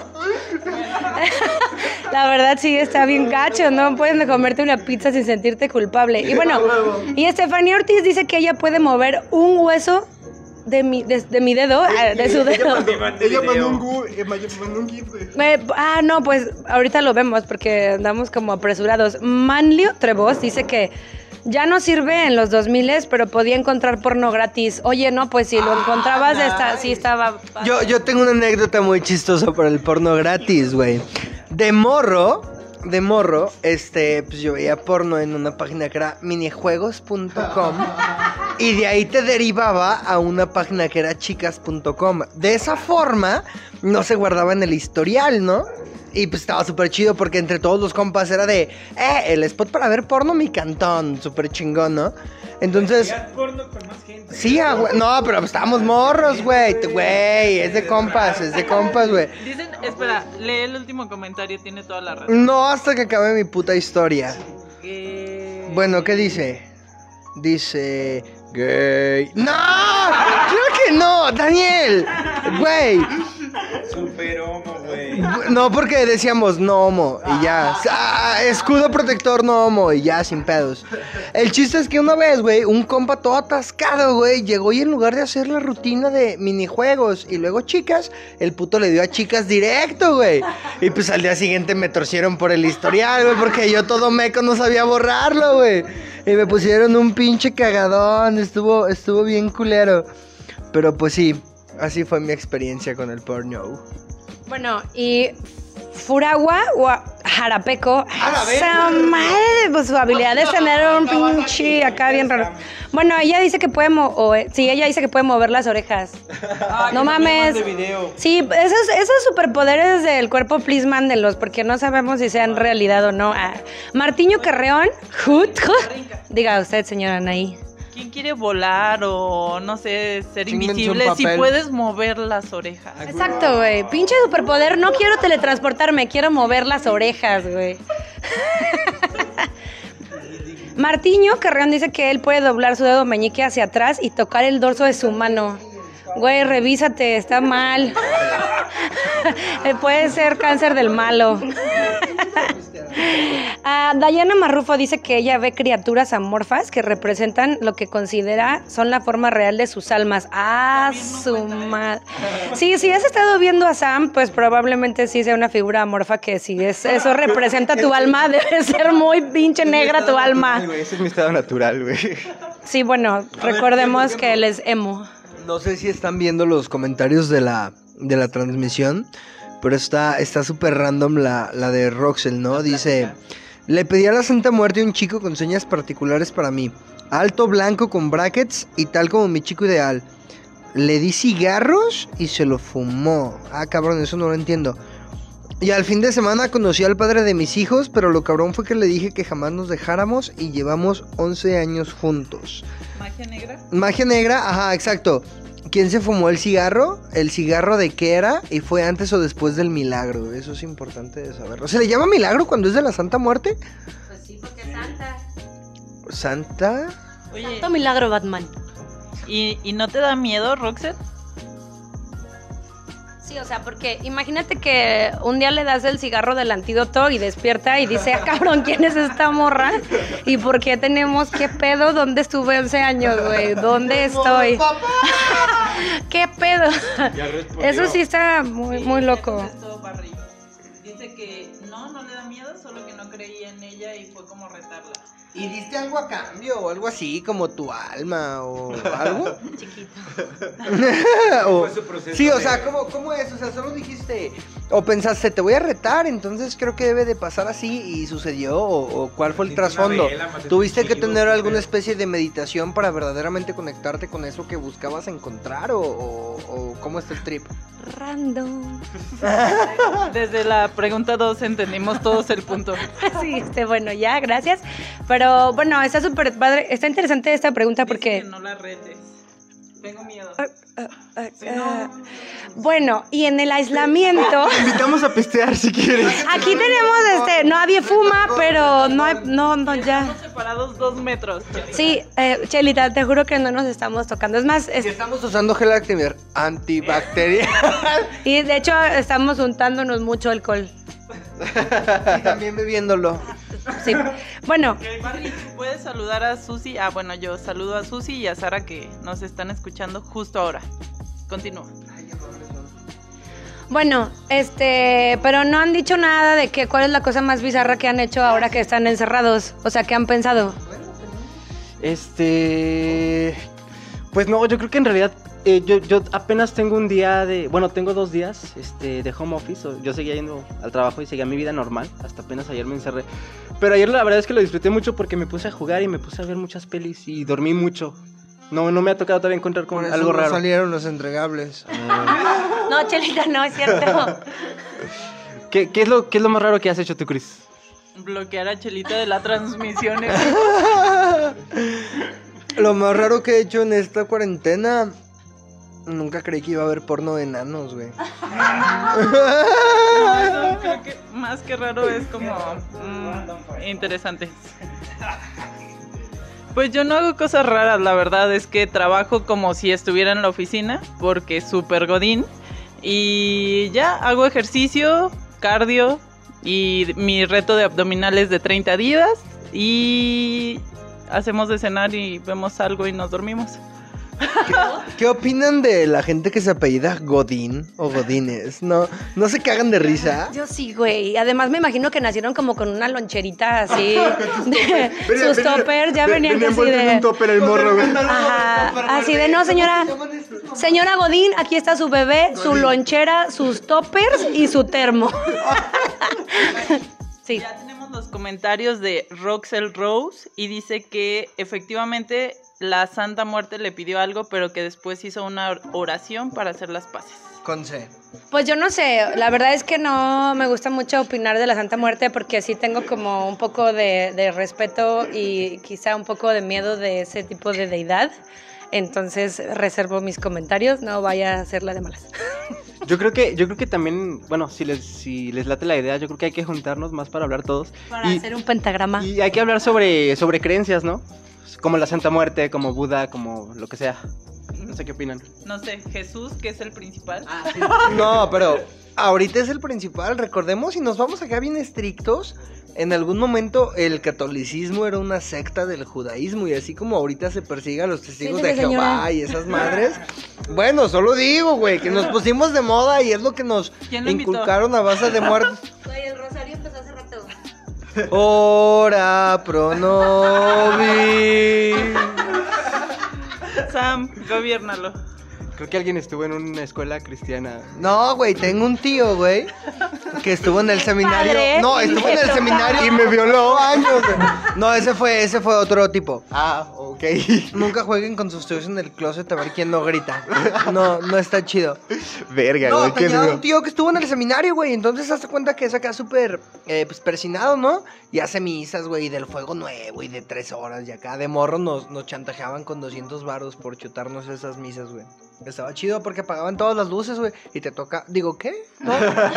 La verdad sí está bien gacho, no puedes comerte una pizza sin sentirte culpable. Y bueno, y Estefanía Ortiz dice que ella puede mover un hueso de mi, de, de mi dedo, ah, de su dedo. Ella mandó un, gu- eh, mandó un gif, güey. Eh, ah, no, pues ahorita lo vemos porque andamos como apresurados. Manlio Trebos dice que ya no sirve en los dos mil, pero podía encontrar porno gratis. Oye, no, pues si lo encontrabas, esta, sí estaba... Yo, yo tengo una anécdota muy chistosa por el porno gratis, güey. De morro, de morro, este, pues yo veía porno en una página que era minijuegos punto com y de ahí te derivaba a una página que era chicas punto com. De esa forma no se guardaba en el historial, ¿no? Y pues estaba súper chido porque entre todos los compas era de, eh, el spot para ver porno mi cantón, súper chingón, ¿no? Entonces... porno con más gente. Sí, ah, güey. No, pero estábamos morros, güey. Güey, es de compas, es de compas, güey. Dicen, espera, lee el último comentario, tiene toda la razón. No hasta que acabe mi puta historia. Que- Bueno, ¿qué dice? Dice... Gay. ¡No! ¡Claro que no! ¡Daniel! Güey. Super homo, güey. No, porque decíamos no homo y ya. Ah, escudo protector no homo y ya, sin pedos. El chiste es que una vez, güey, un compa todo atascado, güey, llegó y en lugar de hacer la rutina de minijuegos y luego chicas, el puto le dio a chicas directo, güey. Y pues al día siguiente me torcieron por el historial, güey, porque yo todo meco no sabía borrarlo, güey. Y me pusieron un pinche cagadón, estuvo, estuvo bien culero. Pero pues sí. Así fue mi experiencia con el porno. Bueno, y Furagua o Jarapeco. Esa madre, pues su habilidad es tener un pinche acá bien raro. Bueno, ella dice que puede mo o, eh, sí, ella dice que puede mover las orejas. Ah, no mames. Sí, esos, esos superpoderes del cuerpo, please mándenlos, porque no sabemos si sean realidad o no. Ah. Martiño Carreón, Hut, Hut. Diga usted, señora Anaí. ¿Quién quiere volar o, no sé, ser Chínguense un invisible si papel. puedes mover las orejas? Exacto, güey. Pinche superpoder. No quiero teletransportarme, quiero mover las orejas, güey. Martiño Carreón dice que él puede doblar su dedo meñique hacia atrás y tocar el dorso de su mano. Güey, revísate, está mal. Puede ser cáncer del malo. Ah, Dayana Marrufo dice que ella ve criaturas amorfas que representan lo que considera son la forma real de sus almas. Ah, su madre. Sí, si has estado viendo a Sam, pues probablemente sí sea una figura amorfa que si es, eso representa tu alma, debe ser muy pinche negra tu alma. Ese es mi estado natural, güey. Sí, bueno, recordemos que él es emo. No sé si están viendo los comentarios de la, de la transmisión, pero está está súper random la, la de Roxel, ¿no? Dice, le pedí a la Santa Muerte un chico con señas particulares para mí. Alto, blanco, con brackets y tal como mi chico ideal. Le di cigarros y se lo fumó. Ah, cabrón, eso no lo entiendo. Y al fin de semana conocí al padre de mis hijos, pero lo cabrón fue que le dije que jamás nos dejáramos y llevamos once años juntos. ¿Magia negra? Magia negra, ajá, exacto. ¿Quién se fumó el cigarro? ¿El cigarro de qué era? ¿Y fue antes o después del milagro? Eso es importante de saberlo. ¿Se le llama milagro cuando es de la Santa Muerte? Pues sí, porque es santa. ¿Santa? Oye, Santo milagro, Batman. ¿y, ¿y no te da miedo, Roxette? Sí, o sea, porque imagínate que un día le das el cigarro del antídoto y despierta y dice, ah, cabrón, ¿quién es esta morra? ¿Y por qué tenemos, qué pedo? ¿Dónde estuve once años, güey? ¿Dónde estoy? ¿Qué pedo? Eso sí está muy, muy loco. Contestó Barry. Dice que no, no le da miedo, solo que no creía en ella y fue como retarla. ¿Y diste algo a cambio o algo así, como tu alma o algo? Chiquito. o, Fue su proceso sí, o de- sea, ¿cómo, ¿cómo es? O sea, solo dijiste, o pensaste, te voy a retar, entonces creo que debe de pasar así y sucedió, o, o cuál fue el Prendiste trasfondo. una vela, mataste ¿Tuviste un que chingo, tener qué alguna pedo? especie de meditación para verdaderamente conectarte con eso que buscabas encontrar o, o, o cómo está el trip? Random. Desde la pregunta dos entendimos todos el punto. Sí, este, bueno, ya, gracias. Pero bueno, está súper padre, está interesante esta pregunta Dice porque... que no la retes. Tengo miedo. Ah, ah, bueno, y en el aislamiento, Te invitamos a pistear si quieres. aquí tenemos este, nadie fuma, pero no hay, no, no, ya. Estamos separados dos metros. Sí, eh, Chelita, te juro que no nos estamos tocando. Es más, es- Si estamos usando gel acti- antibacterial y de hecho estamos untándonos mucho alcohol. y también bebiéndolo. Sí. Bueno, Ok, Barry, ¿puedes saludar a Susi? Ah, bueno, yo saludo a Susi y a Sara que nos están escuchando justo ahora. Continúa. bueno, este, pero no han dicho nada de que cuál es la cosa más bizarra que han hecho ahora que están encerrados. O sea, ¿qué han pensado? Este. Pues no, yo creo que en realidad. eh, yo, yo apenas tengo un día de. Bueno, tengo dos días este, de home office. o- Yo seguía yendo al trabajo y seguía mi vida normal. Hasta apenas ayer me encerré. Pero ayer la verdad es que lo disfruté mucho porque me puse a jugar y me puse a ver muchas pelis y dormí mucho. No, no me ha tocado todavía encontrar con Por eso algo no raro. salieron los entregables. No, Chelita, no es cierto. ¿Qué, qué es lo, ¿Qué es lo más raro que has hecho tú, Chris? Bloquear a Chelita de la transmisión. Lo más raro que he hecho en esta cuarentena, nunca creí que iba a haber porno de enanos, güey. No, eso creo que más que raro es como mm, interesante. Pues yo no hago cosas raras, la verdad es que trabajo como si estuviera en la oficina, porque es súper godín. Y ya hago ejercicio, cardio y mi reto de abdominales de treinta días. Y hacemos de cenar y vemos algo y nos dormimos. ¿Qué opinan de la gente que se apellida Godín o Godines? ¿No, no se cagan de risa? Yo sí, güey. Además me imagino que nacieron como con una loncherita así. de- sus toppers ya venían así de... topper el morro, güey. Ajá, así de no, señora. Señora Godín, aquí está su bebé, su lonchera, sus toppers y su termo. Sí. Ya tenemos los comentarios de Roxel Rose y dice que efectivamente la Santa Muerte le pidió algo, pero que después hizo una oración para hacer las paces. Con C. Pues yo no sé, la verdad es que no me gusta mucho opinar de la Santa Muerte porque sí tengo como un poco de, de respeto y quizá un poco de miedo de ese tipo de deidad. Entonces reservo mis comentarios, no vaya a ser la de malas. Yo creo que, yo creo que también, bueno, si les, si les late la idea, yo creo que hay que juntarnos más para hablar todos. Para y, hacer un pentagrama. Y hay que hablar sobre, sobre creencias, ¿no? Como la Santa Muerte, como Buda, como lo que sea. No sé qué opinan. No sé, Jesús, que es el principal. Ah, No, pero ahorita es el principal, recordemos, y nos vamos acá bien estrictos. En algún momento el catolicismo era una secta del judaísmo y así como ahorita se persigue a los testigos Siéntese, de Jehová señora. y esas madres. Bueno, solo digo, güey, que nos pusimos de moda y es lo que nos ¿Quién lo invitó? inculcaron a base de muertos. Güey, el rosario empezó hace rato. Ora pro nobis. Sam, gobiérnalo. Creo que alguien estuvo en una escuela cristiana. No, güey, tengo un tío, güey, que estuvo en el seminario. Padre, No, estuvo en el y- seminario y me violó. años. güey. No, ese fue, ese fue otro tipo. Ah, ok. Nunca jueguen con sus tíos en el closet a ver quién no grita. No, no está chido. Verga, No, güey, qué tenía duro. un tío que estuvo en el seminario, güey. Entonces hazte cuenta que es acá súper, eh, pues, persinado, ¿no? Y hace misas, güey, del fuego nuevo y de tres horas. Y acá de morro nos, nos chantajeaban con doscientos varos por chutarnos esas misas, güey. Estaba chido porque apagaban todas las luces, güey. Y te toca, digo, ¿qué? ¿No?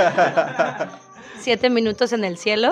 Siete minutos en el cielo.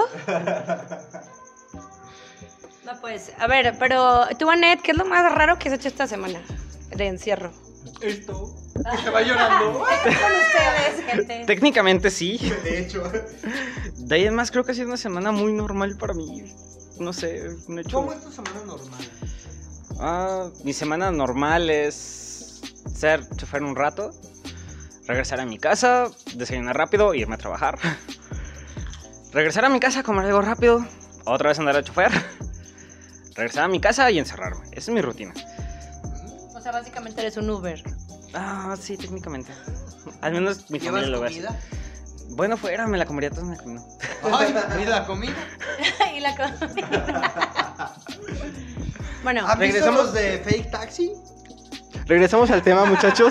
No, pues, a ver, pero tú, Anet, ¿qué es lo más raro que has hecho esta semana de encierro? Esto. Que se va llorando. Con ustedes, gente. Técnicamente sí. De hecho. De ahí en más creo que ha sido una semana muy normal para mí. No sé, no he hecho... ¿Cómo es tu semana normal? Ah, mi semana normal es ser chofer un rato, regresar a mi casa, desayunar rápido, irme a trabajar. Regresar a mi casa, comer algo rápido, otra vez andar a chofer. Regresar a mi casa y encerrarme. Esa es mi rutina. O sea, básicamente eres un Uber. Ah, sí, técnicamente. Al menos mi ¿Llevas familia lo ve así. comida? Bueno, fuera, me la comería toda en el camino. Ay, ¿y la comida? Y la comida. Bueno, ¿Has visto Regresamos- los de Fake Taxi? Regresamos al tema, muchachos.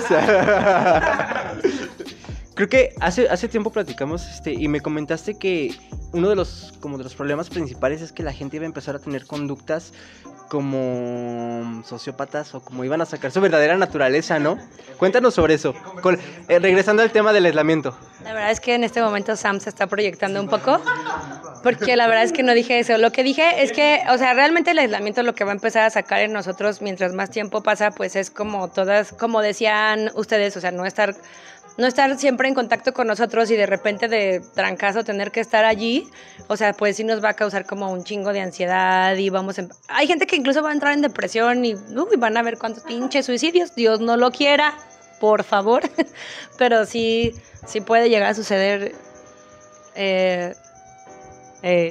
Creo que hace, hace tiempo platicamos este, y me comentaste que uno de los, como de los problemas principales es que la gente iba a empezar a tener conductas como sociópatas o como iban a sacar su verdadera naturaleza, ¿no? Cuéntanos sobre eso. Con- eh, regresando al tema del aislamiento. la verdad es que en este momento Sam se está proyectando un poco. Porque la verdad es que no dije eso. Lo que dije es que, o sea, realmente el aislamiento lo que va a empezar a sacar en nosotros mientras más tiempo pasa, pues es como todas, como decían ustedes, o sea, no estar, no estar siempre en contacto con nosotros y de repente de trancazo tener que estar allí, o sea, pues sí nos va a causar como un chingo de ansiedad y vamos a... Hay gente que incluso va a entrar en depresión y uy, van a ver cuántos pinches suicidios, Dios no lo quiera, por favor, pero sí, sí puede llegar a suceder... Eh, Eh.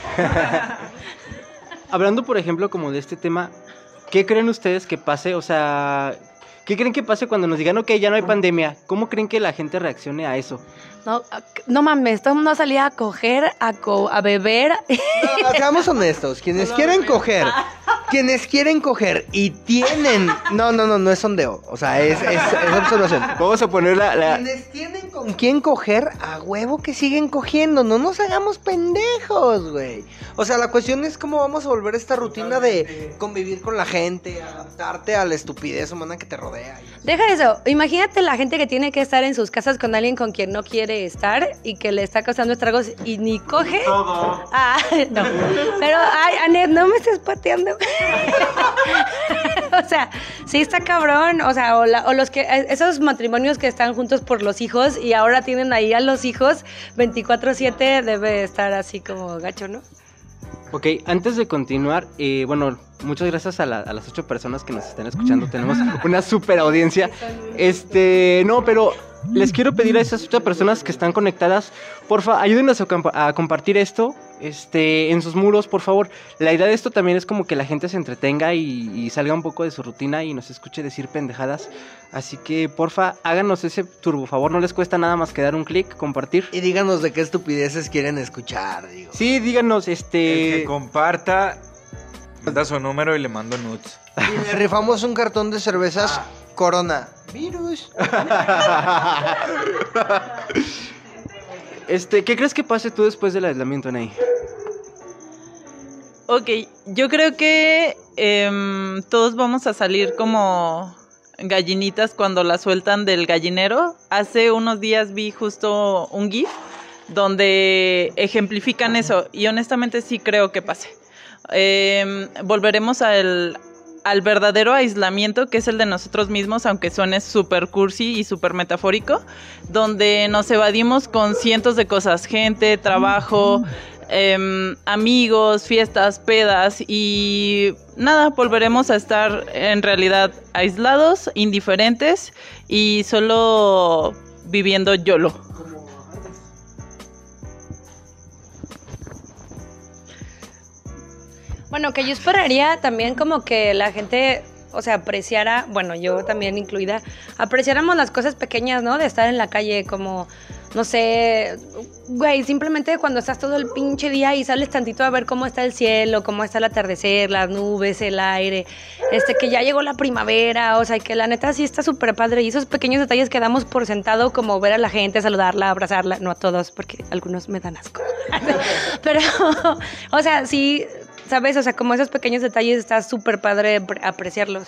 Hablando, por ejemplo, como de este tema, ¿qué creen ustedes que pase? O sea, ¿qué creen que pase cuando nos digan, ok, ya no hay pandemia? ¿Cómo creen que la gente reaccione a eso? No, no mames, todo el mundo salía a coger, a, co- a beber. No, seamos honestos, quienes quieren coger, quienes quieren coger y tienen... No, no, no, no es sondeo, o sea, es, es, es observación. Vamos a poner la... la- Quienes tienen con quién coger, a huevo que siguen cogiendo, no nos hagamos pendejos, güey. O sea, la cuestión es cómo vamos a volver a esta rutina de convivir con la gente, adaptarte a la estupidez humana que te rodea. Deja eso, imagínate la gente que tiene que estar en sus casas con alguien con quien no quiere estar y que le está causando estragos y ni coge. Ah, no. Pero, ay, Anet, no me estés pateando. O sea, sí está cabrón. O sea, o, la- o los que, esos matrimonios que están juntos por los hijos y ahora tienen ahí a los hijos veinticuatro siete, debe estar así como gacho, ¿no? Ok, antes de continuar, eh, bueno, muchas gracias a, la- a las ocho personas que nos están escuchando. Tenemos una super audiencia. Este, no, pero les quiero pedir a esas ocho personas que están conectadas, porfa, ayúdenos a, compa- a compartir esto este, en sus muros, por favor. La idea de esto también es como que la gente se entretenga y, y salga un poco de su rutina y nos escuche decir pendejadas. Así que, porfa, háganos ese turbo favor, no les cuesta nada más que dar un clic, compartir. Y díganos de qué estupideces quieren escuchar, digo. Sí, díganos, este... El que comparta, da su número y le mando nudes. Y le rifamos un cartón de cervezas Corona. Virus. Este, ¿qué crees que pase tú después del aislamiento, Anaí? Ok, yo creo que em, todos vamos a salir como gallinitas cuando la sueltan del gallinero. Hace unos días vi justo un GIF donde ejemplifican eso y honestamente sí creo que pase. Em, volveremos al... al verdadero aislamiento, que es el de nosotros mismos, aunque suene súper cursi y súper metafórico, donde nos evadimos con cientos de cosas, gente, trabajo, eh, amigos, fiestas, pedas, y nada, volveremos a estar en realidad aislados, indiferentes y solo viviendo YOLO. Bueno, que yo esperaría también como que la gente, o sea, apreciara, bueno, yo también incluida, apreciáramos las cosas pequeñas, ¿no? De estar en la calle, como, no sé, güey, simplemente cuando estás todo el pinche día y sales tantito a ver cómo está el cielo, cómo está el atardecer, las nubes, el aire, este, que ya llegó la primavera, o sea, que la neta sí está súper padre. Y esos pequeños detalles que damos por sentado, como ver a la gente, saludarla, abrazarla, no a todos, porque algunos me dan asco. Pero, o sea, sí... ¿Sabes? O sea, como esos pequeños detalles está súper padre apreciarlos.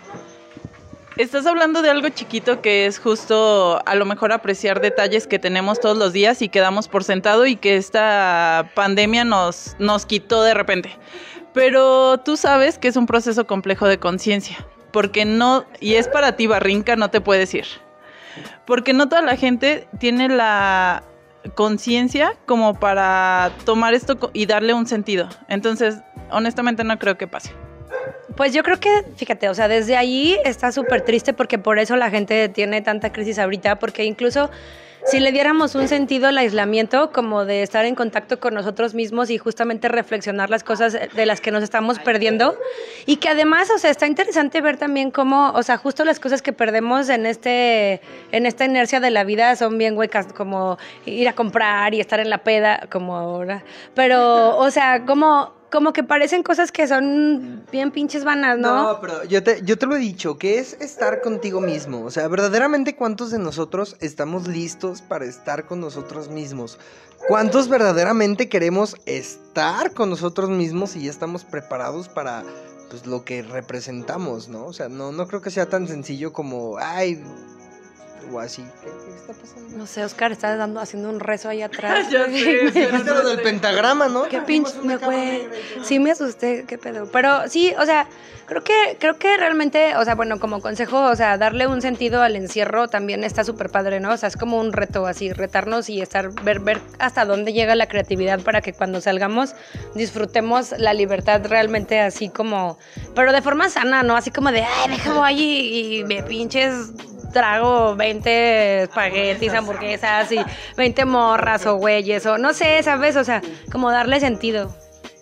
Estás hablando de algo chiquito que es justo a lo mejor apreciar detalles que tenemos todos los días y que damos por sentado y que esta pandemia nos, nos quitó de repente. Pero tú sabes que es un proceso complejo de conciencia, porque no, y es para ti, Barrinca, no te puedes ir. Porque no toda la gente tiene la conciencia como para tomar esto y darle un sentido. Entonces, honestamente no creo que pase. Pues yo creo que, fíjate, o sea, desde ahí está súper triste porque por eso la gente tiene tanta crisis ahorita, porque incluso si le diéramos un sentido al aislamiento, como de estar en contacto con nosotros mismos y justamente reflexionar las cosas de las que nos estamos perdiendo, y que además, o sea, está interesante ver también cómo, o sea, justo las cosas que perdemos en este, en esta inercia de la vida son bien huecas, como ir a comprar y estar en la peda, como ahora, pero, o sea, como... Como que parecen cosas que son bien pinches vanas, ¿no? No, pero yo te, yo te lo he dicho, que es estar contigo mismo. O sea, verdaderamente, ¿cuántos de nosotros estamos listos para estar con nosotros mismos? ¿Cuántos verdaderamente queremos estar con nosotros mismos y ya estamos preparados para, pues, lo que representamos, ¿no? O sea, no, no creo que sea tan sencillo como, ay... o así. ¿Qué, qué está pasando? No sé, Oscar, estás dando, haciendo un rezo ahí atrás. Ya sé, sí, ¿Viste lo del pentagrama, no? Qué pinche me fue. Sí me asusté, qué pedo. Pero sí, o sea, creo que creo que realmente, o sea, bueno, como consejo, o sea, darle un sentido al encierro también está súper padre, ¿no? O sea, es como un reto así, retarnos y estar ver ver hasta dónde llega la creatividad para que cuando salgamos disfrutemos la libertad realmente así como, pero de forma sana, ¿no? Así como de, ay, déjame allí y me pinches trago veinte espaguetis, hamburguesas y veinte morras o güeyes o no sé, ¿sabes? O sea, como darle sentido.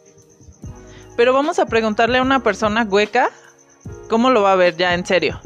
Pero vamos a preguntarle a una persona hueca cómo lo va a ver ya en serio.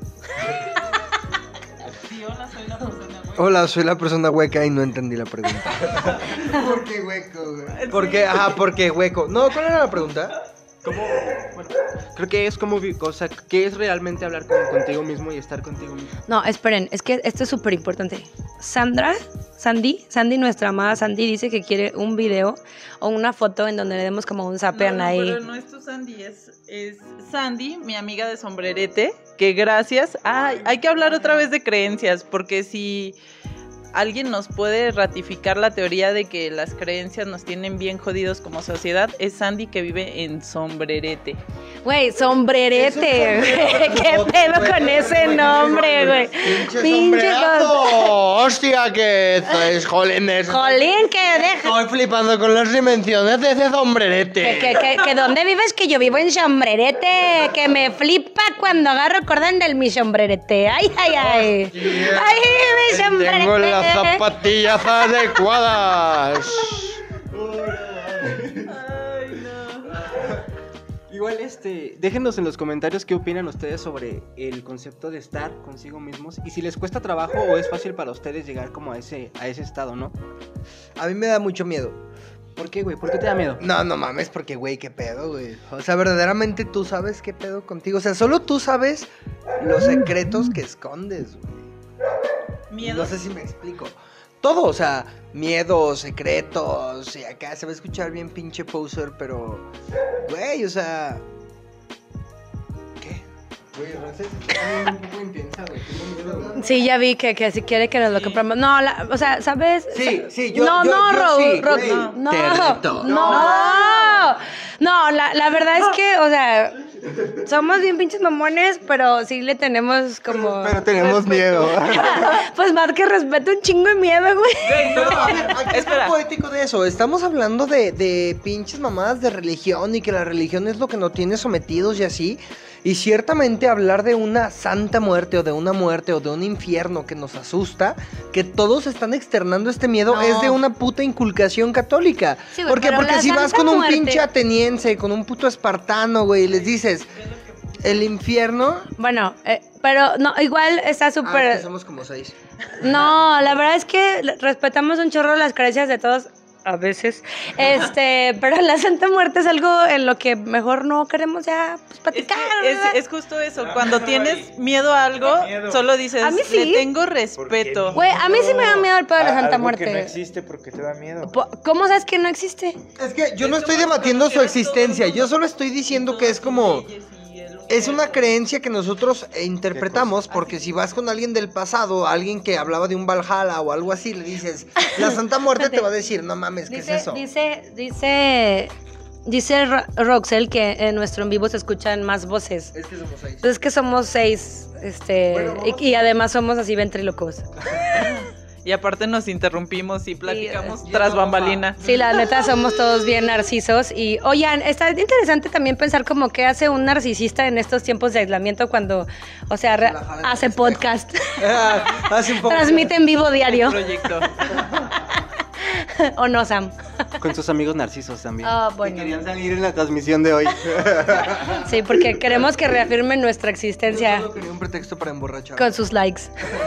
Hola, soy la persona hueca y no entendí la pregunta. ¿Por qué hueco, güey? ¿Por qué? Ajá, ¿por qué hueco? No, ¿cuál era la pregunta? ¿Cómo? Bueno, creo que es como, o sea, ¿qué es realmente hablar con, contigo mismo y estar contigo mismo? No, esperen, es que esto es súper importante. Sandra, Sandy, Sandy, nuestra amada Sandy, dice que quiere un video o una foto en donde le demos como un zape a No, no, Anaí. pero no es tu Sandy, es, es Sandy, mi amiga de sombrerete, que gracias... Ah, hay que hablar otra vez de creencias, porque si... alguien nos puede ratificar la teoría de que las creencias nos tienen bien jodidos como sociedad, es Sandy, que vive en Sombrerete. Güey, sombrerete, güey. ¿Qué pedo con ese nombre, güey? ¡Pinche Pinche sombrerazo! ¡Hostia, que es jolín! es- Jolín, que deja. Estoy flipando con las dimensiones de ese sombrerete. Que, que, que, que ¿dónde vives? Que yo vivo en sombrerete. Que me flipa cuando agarro cordón del mi sombrerete. Ay, ay, ay. Ay, mi sombrerete. Tengo las zapatillas adecuadas. Ay, no. Igual, este, déjenos en los comentarios qué opinan ustedes sobre el concepto de estar consigo mismos y si les cuesta trabajo o es fácil para ustedes llegar como a ese, a ese estado, ¿no? A mí me da mucho miedo. ¿Por qué, güey? ¿Por qué te da miedo? No, no mames, porque, güey, qué pedo, güey. O sea, verdaderamente tú sabes qué pedo contigo. O sea, solo tú sabes los secretos que escondes, güey. Miedo. No sé si me explico. Todo, o sea, miedos, secretos, y acá se va a escuchar bien pinche poser, pero, güey, o sea... ¿Qué? Güey, Roces está un poco intensa, güey. Tengo miedo, güey. Sí, ya vi que, que si quiere que nos lo compramos. No, la, o sea, ¿sabes? Sí, O sea, sí, yo- No, yo- no, yo Ro, sí, Ro- güey. no, Te reto. no. No, la, la verdad es que, o sea, somos bien pinches mamones, pero sí le tenemos como... Pero tenemos miedo. Pues más que respeto, un chingo de miedo, güey. Pero, a ver, aquí es Espera. lo poético de eso. Estamos hablando de, de pinches mamadas de religión y que la religión es lo que nos tiene sometidos y así. Y ciertamente hablar de una santa muerte o de una muerte o de un infierno que nos asusta, que todos están externando este miedo, No. es de una puta inculcación católica. Sí, güey, ¿Por qué? pero Porque la si vas santa con un muerte- pinche ateniense, con un puto espartano, güey, y les dices, el infierno... Bueno, eh, pero no, igual está Ah, súper... es que somos como seis. No, la verdad es que respetamos un chorro las creencias de todos, a veces. Este, pero la Santa Muerte es algo en lo que mejor no queremos ya pues, Es, platicar. que es, ¿verdad? es justo eso. Cuando tienes miedo a algo, Miedo. solo dices, A mí sí. le tengo respeto. Güey, a mí sí me da miedo el pedo de la A- Santa algo Muerte. que no existe porque te da miedo. Po- ¿Cómo sabes que no existe? Es que yo no estoy debatiendo su existencia, yo solo estoy diciendo que es como... Es una creencia que nosotros eh, interpretamos porque si vas con alguien del pasado, alguien que hablaba de un Valhalla o algo así, le dices, la Santa Muerte te va a decir, no mames, ¿qué Dice, es eso? dice, dice, dice Ro- Roxel que en nuestro en vivo se escuchan más voces. Es que somos seis. Entonces es que somos seis, este, Bueno, vamos- y, y además somos así ventrílocos. Y aparte nos interrumpimos y platicamos Sí, tras bambalina. Sí, la neta somos todos bien narcisos y, oigan, está interesante también pensar como qué hace un narcisista en estos tiempos de aislamiento cuando, o sea, re- la jala en el hace espejo. podcast, Ah, hace un poco... transmite en vivo diario, Proyecto. ¿o no, Sam? Con sus amigos narcisos también. Ah, Que bueno. querían salir en la transmisión de hoy. Sí, porque queremos que reafirmen nuestra Yo existencia solo quería un pretexto para emborrachar. con sus likes.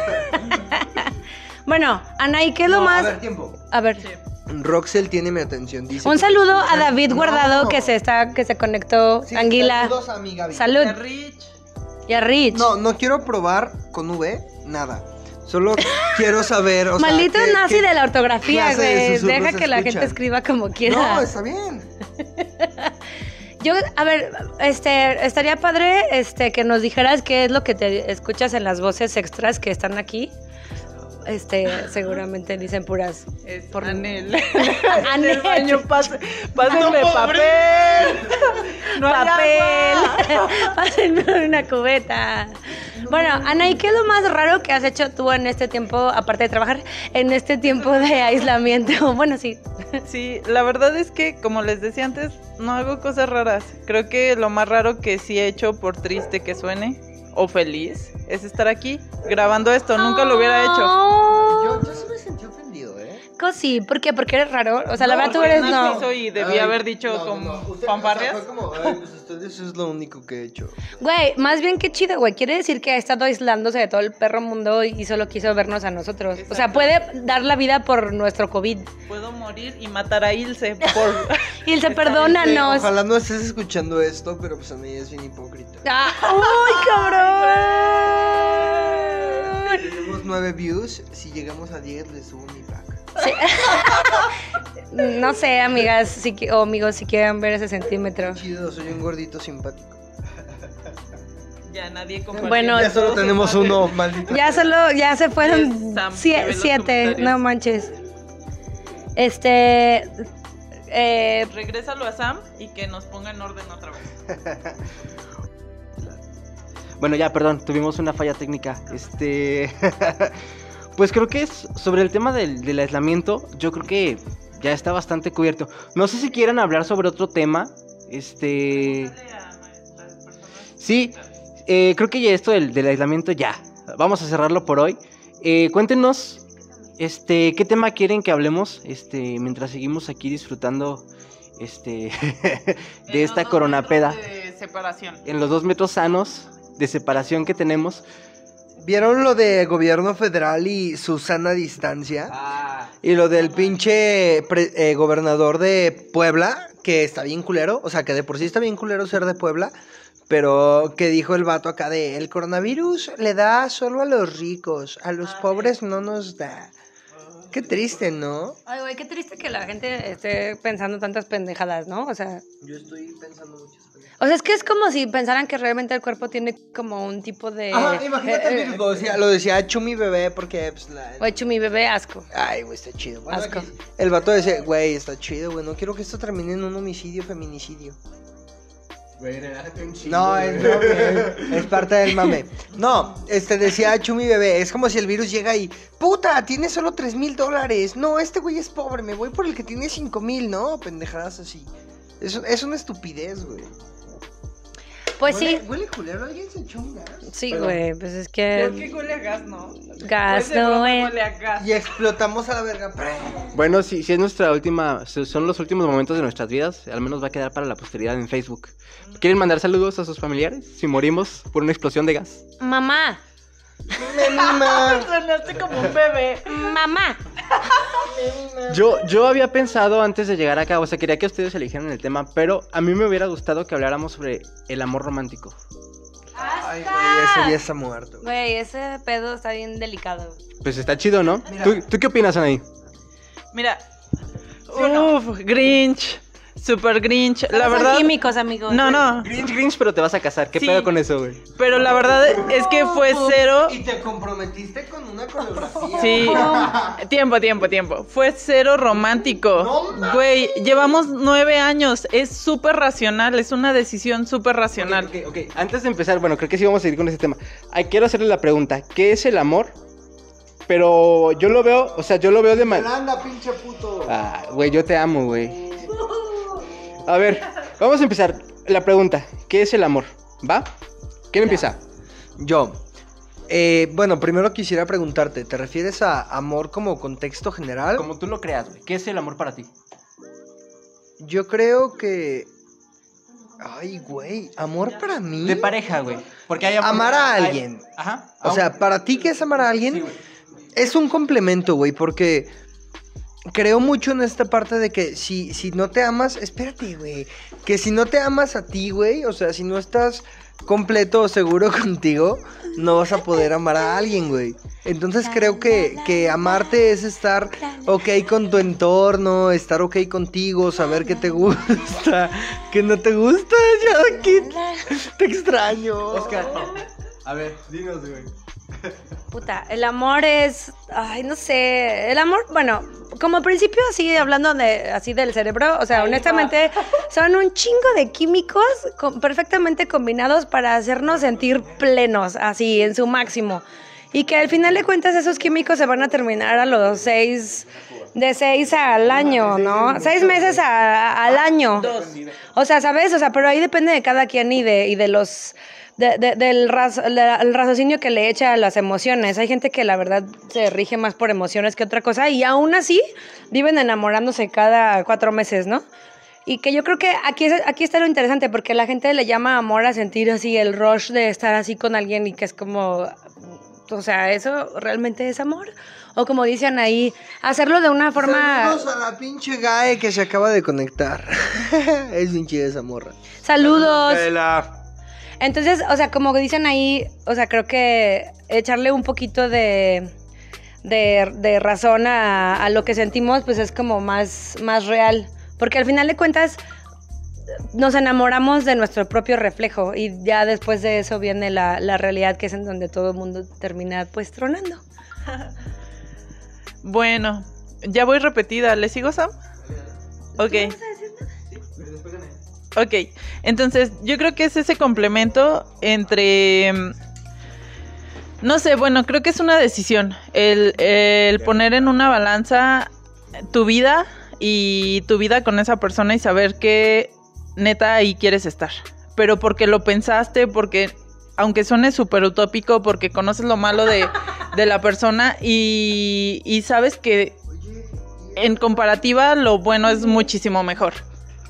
Bueno, Anaí, ¿qué es lo No, más? A ver, tiempo. A ver. Roxel tiene mi atención, dice... Un que- saludo a David No. Guardado que se está, que se conectó. Sí, Anguila. saludos a mi Gaby. Salud. A Rich. Y a Rich. No, no quiero probar con V, nada. Solo quiero saber, o sea, Maldito qué- nazi qué de la ortografía, clase de güey. susurros Deja que la gente escuchan. escriba como quiera. No, está bien. Yo, a ver, este, estaría padre, este, que nos dijeras qué es lo que te escuchas en las voces extras que están aquí. Este, seguramente dicen puras. Es Por- Anel. Anel. En el baño, pase- pásenme papel. No hay Papel. agua. Pásenme una cubeta. Bueno, Ana, ¿y qué es lo más raro que has hecho tú en este tiempo, aparte de trabajar, en este tiempo de aislamiento? Bueno, sí. Sí, la verdad es que, como les decía antes, no hago cosas raras. Creo que lo más raro que sí he hecho, por triste que suene, o feliz, es estar aquí grabando esto. Nunca lo hubiera hecho. Yo, yo sí me sentí ofendido, ¿eh? Sí, ¿por qué? Porque eres raro. O sea, la No, verdad tú porque eres es no. narciso y debí Ay, haber dicho no, no, con no. Usted- fanfarrias. o sea, fue como, ay, pues ustedes es lo único que he hecho. Güey, más bien que chido, güey. Quiere decir que ha estado aislándose de todo el perro mundo y solo quiso vernos a nosotros. O sea, Exacto. puede dar la vida por nuestro COVID. Puedo morir y matar a Ilse por... Y se Eh, perdónanos. ojalá no estés escuchando esto, pero pues a mí es bien hipócrita. Ah, ¡Uy, cabrón! Tenemos nueve views, si llegamos a diez les subo mi pack. No sé, amigas si, qui- o amigos, si quieren ver ese centímetro. Chido, soy un gordito simpático. Ya nadie compartió. Bueno, Ya solo Todos tenemos están- uno, maldito. Ya solo, ya se Es fueron Sam, sie- que ve los siete, comentarios. no manches. Este, eh, Regrésalo a Sam y que nos ponga en orden otra vez. Bueno, ya, perdón, tuvimos una falla técnica. Este. Pues creo que es sobre el tema del, del aislamiento. Yo creo que ya está bastante cubierto. No sé si quieran hablar sobre otro tema. Este. Sí, eh, creo que ya esto del, del aislamiento ya. Vamos a cerrarlo por hoy. Eh, cuéntenos, este, qué tema quieren que hablemos, este, mientras seguimos aquí disfrutando este, de esta coronapeda. De separación. En los dos metros sanos de separación que tenemos. ¿Vieron lo de gobierno federal y su sana distancia? Ah. Y lo del pinche pre- eh, gobernador de Puebla, que está bien culero, o sea, que de por sí está bien culero ser de Puebla, pero que dijo el vato acá de, el coronavirus le da solo a los ricos, a los pobres no nos da. Qué triste, ¿no? Ay, güey, qué triste que la gente esté pensando tantas pendejadas, ¿no? O sea... Yo estoy pensando muchas pendejadas. O sea, es que es como si pensaran que realmente el cuerpo tiene como un tipo de... Ajá, imagínate, eh, el virus, lo decía, lo decía Chumi Bebé porque, pues, la... Güey, Chumi Bebé, asco. Ay, güey, está chido. Bueno, Asco. aquí, el vato decía, güey, está chido, güey, no quiero que esto termine en un homicidio, feminicidio. Güey, relájate un chingo, No, güey. es, no, es, es parte del mame. No, este decía Chumi Bebé, es como si el virus llega y, puta, tiene solo tres mil dólares. No, este güey es pobre, me voy por el que tiene cinco mil, ¿no? Pendejadas así. Es, es una estupidez, güey. Pues Huele- sí. Huele culero, alguien se echó un gas. Sí, Perdón. güey, pues es que... ¿Por qué huele a gas, no? Gas, Pues de no, broma güey. huele a gas. Y explotamos a la verga. Bueno, si, si es nuestra última, si son los últimos momentos de nuestras vidas, al menos va a quedar para la posteridad en Facebook. ¿Quieren mandar saludos a sus familiares si morimos por una explosión de gas? Mamá, Me mima. Sonaste como un bebé. mamá. Yo, yo había pensado antes de llegar acá, o sea, quería que ustedes eligieran el tema, pero a mí me hubiera gustado que habláramos sobre el amor romántico. Ay, güey, ese ya está muerto. Güey, ese pedo está bien delicado. Pues está chido, ¿no? Mira. ¿Tú, ¿Tú qué opinas, Anaí? Mira. Uf, Grinch. Super Grinch. La Son verdad. químicos, amigos. No, no. Grinch, Grinch, pero te vas a casar. ¿Qué Sí. pedo con eso, güey? Pero la verdad es que fue cero. Y te comprometiste con una coreografía. Sí. Tiempo, tiempo, tiempo. Fue cero romántico. No mames. Güey, llevamos nueve años. Es súper racional. Es una decisión súper racional. Ok, ok, ok. Antes de empezar, bueno, creo que sí vamos a seguir con ese tema. Ay, quiero hacerle la pregunta, ¿qué es el amor? Pero yo lo veo, o sea, yo lo veo de manera... Anda, pinche puto. Ah, güey, yo te amo, güey. A ver, vamos a empezar. La pregunta, ¿qué es el amor? ¿Va? ¿Quién empieza? Yo. Eh, bueno, primero quisiera preguntarte, ¿te refieres a amor como contexto general? Como tú lo creas, güey. ¿Qué es el amor para ti? Yo creo que... Ay, güey, amor para mí. De pareja, güey. Porque hay amor- Amar a hay- alguien. Ajá. O sea, para ti, ¿qué es amar a alguien? Sí, güey. Es un complemento, güey, porque creo mucho en esta parte de que si, si no te amas, espérate, güey, que si no te amas a ti, güey, o sea, si no estás completo o seguro contigo, no vas a poder amar a alguien, güey. Entonces creo que, que amarte es estar ok con tu entorno, estar ok contigo, saber que te gusta, que no te gusta, ya aquí te extraño. Oscar, a ver, dinos, güey. Puta, el amor es, ay, no sé, el amor, bueno, como principio así hablando de así del cerebro, o sea, honestamente son un chingo de químicos con- perfectamente combinados para hacernos sentir plenos, así en su máximo. Y que al final de cuentas esos químicos se van a terminar a los seis, de seis al año, ¿no? Seis meses a- al año. O sea, ¿sabes? O sea, pero ahí depende de cada quien y de, y de los... de- de- del raz- la- el raciocinio que le echa a las emociones. Hay gente que la verdad se rige más por emociones que otra cosa y aún así viven enamorándose cada cuatro meses, ¿no? Y que yo creo que aquí, es, aquí está lo interesante porque la gente le llama amor a sentir así el rush de estar así con alguien y que es como... O sea, ¿eso realmente es amor? O como dicen ahí, hacerlo de una forma... Saludos a la pinche Gae que se acaba de conectar. Es bien chida esa morra. Saludos. Vela. Entonces, o sea, como dicen ahí, o sea, creo que echarle un poquito de, de, de razón a, a lo que sentimos, pues es como más, más real. Porque al final de cuentas, nos enamoramos de nuestro propio reflejo y ya después de eso viene la, la realidad, que es en donde todo el mundo termina pues tronando. Bueno, ya voy repetida. ¿Le sigo, Sam? Ok. Ok, entonces yo creo que es ese complemento entre... mm, No sé, bueno, creo que es una decisión. El, el poner en una balanza tu vida y tu vida con esa persona y saber que neta ahí quieres estar. Pero porque lo pensaste, porque aunque suene súper utópico, porque conoces lo malo de, de la persona y, y sabes que en comparativa lo bueno es muchísimo mejor.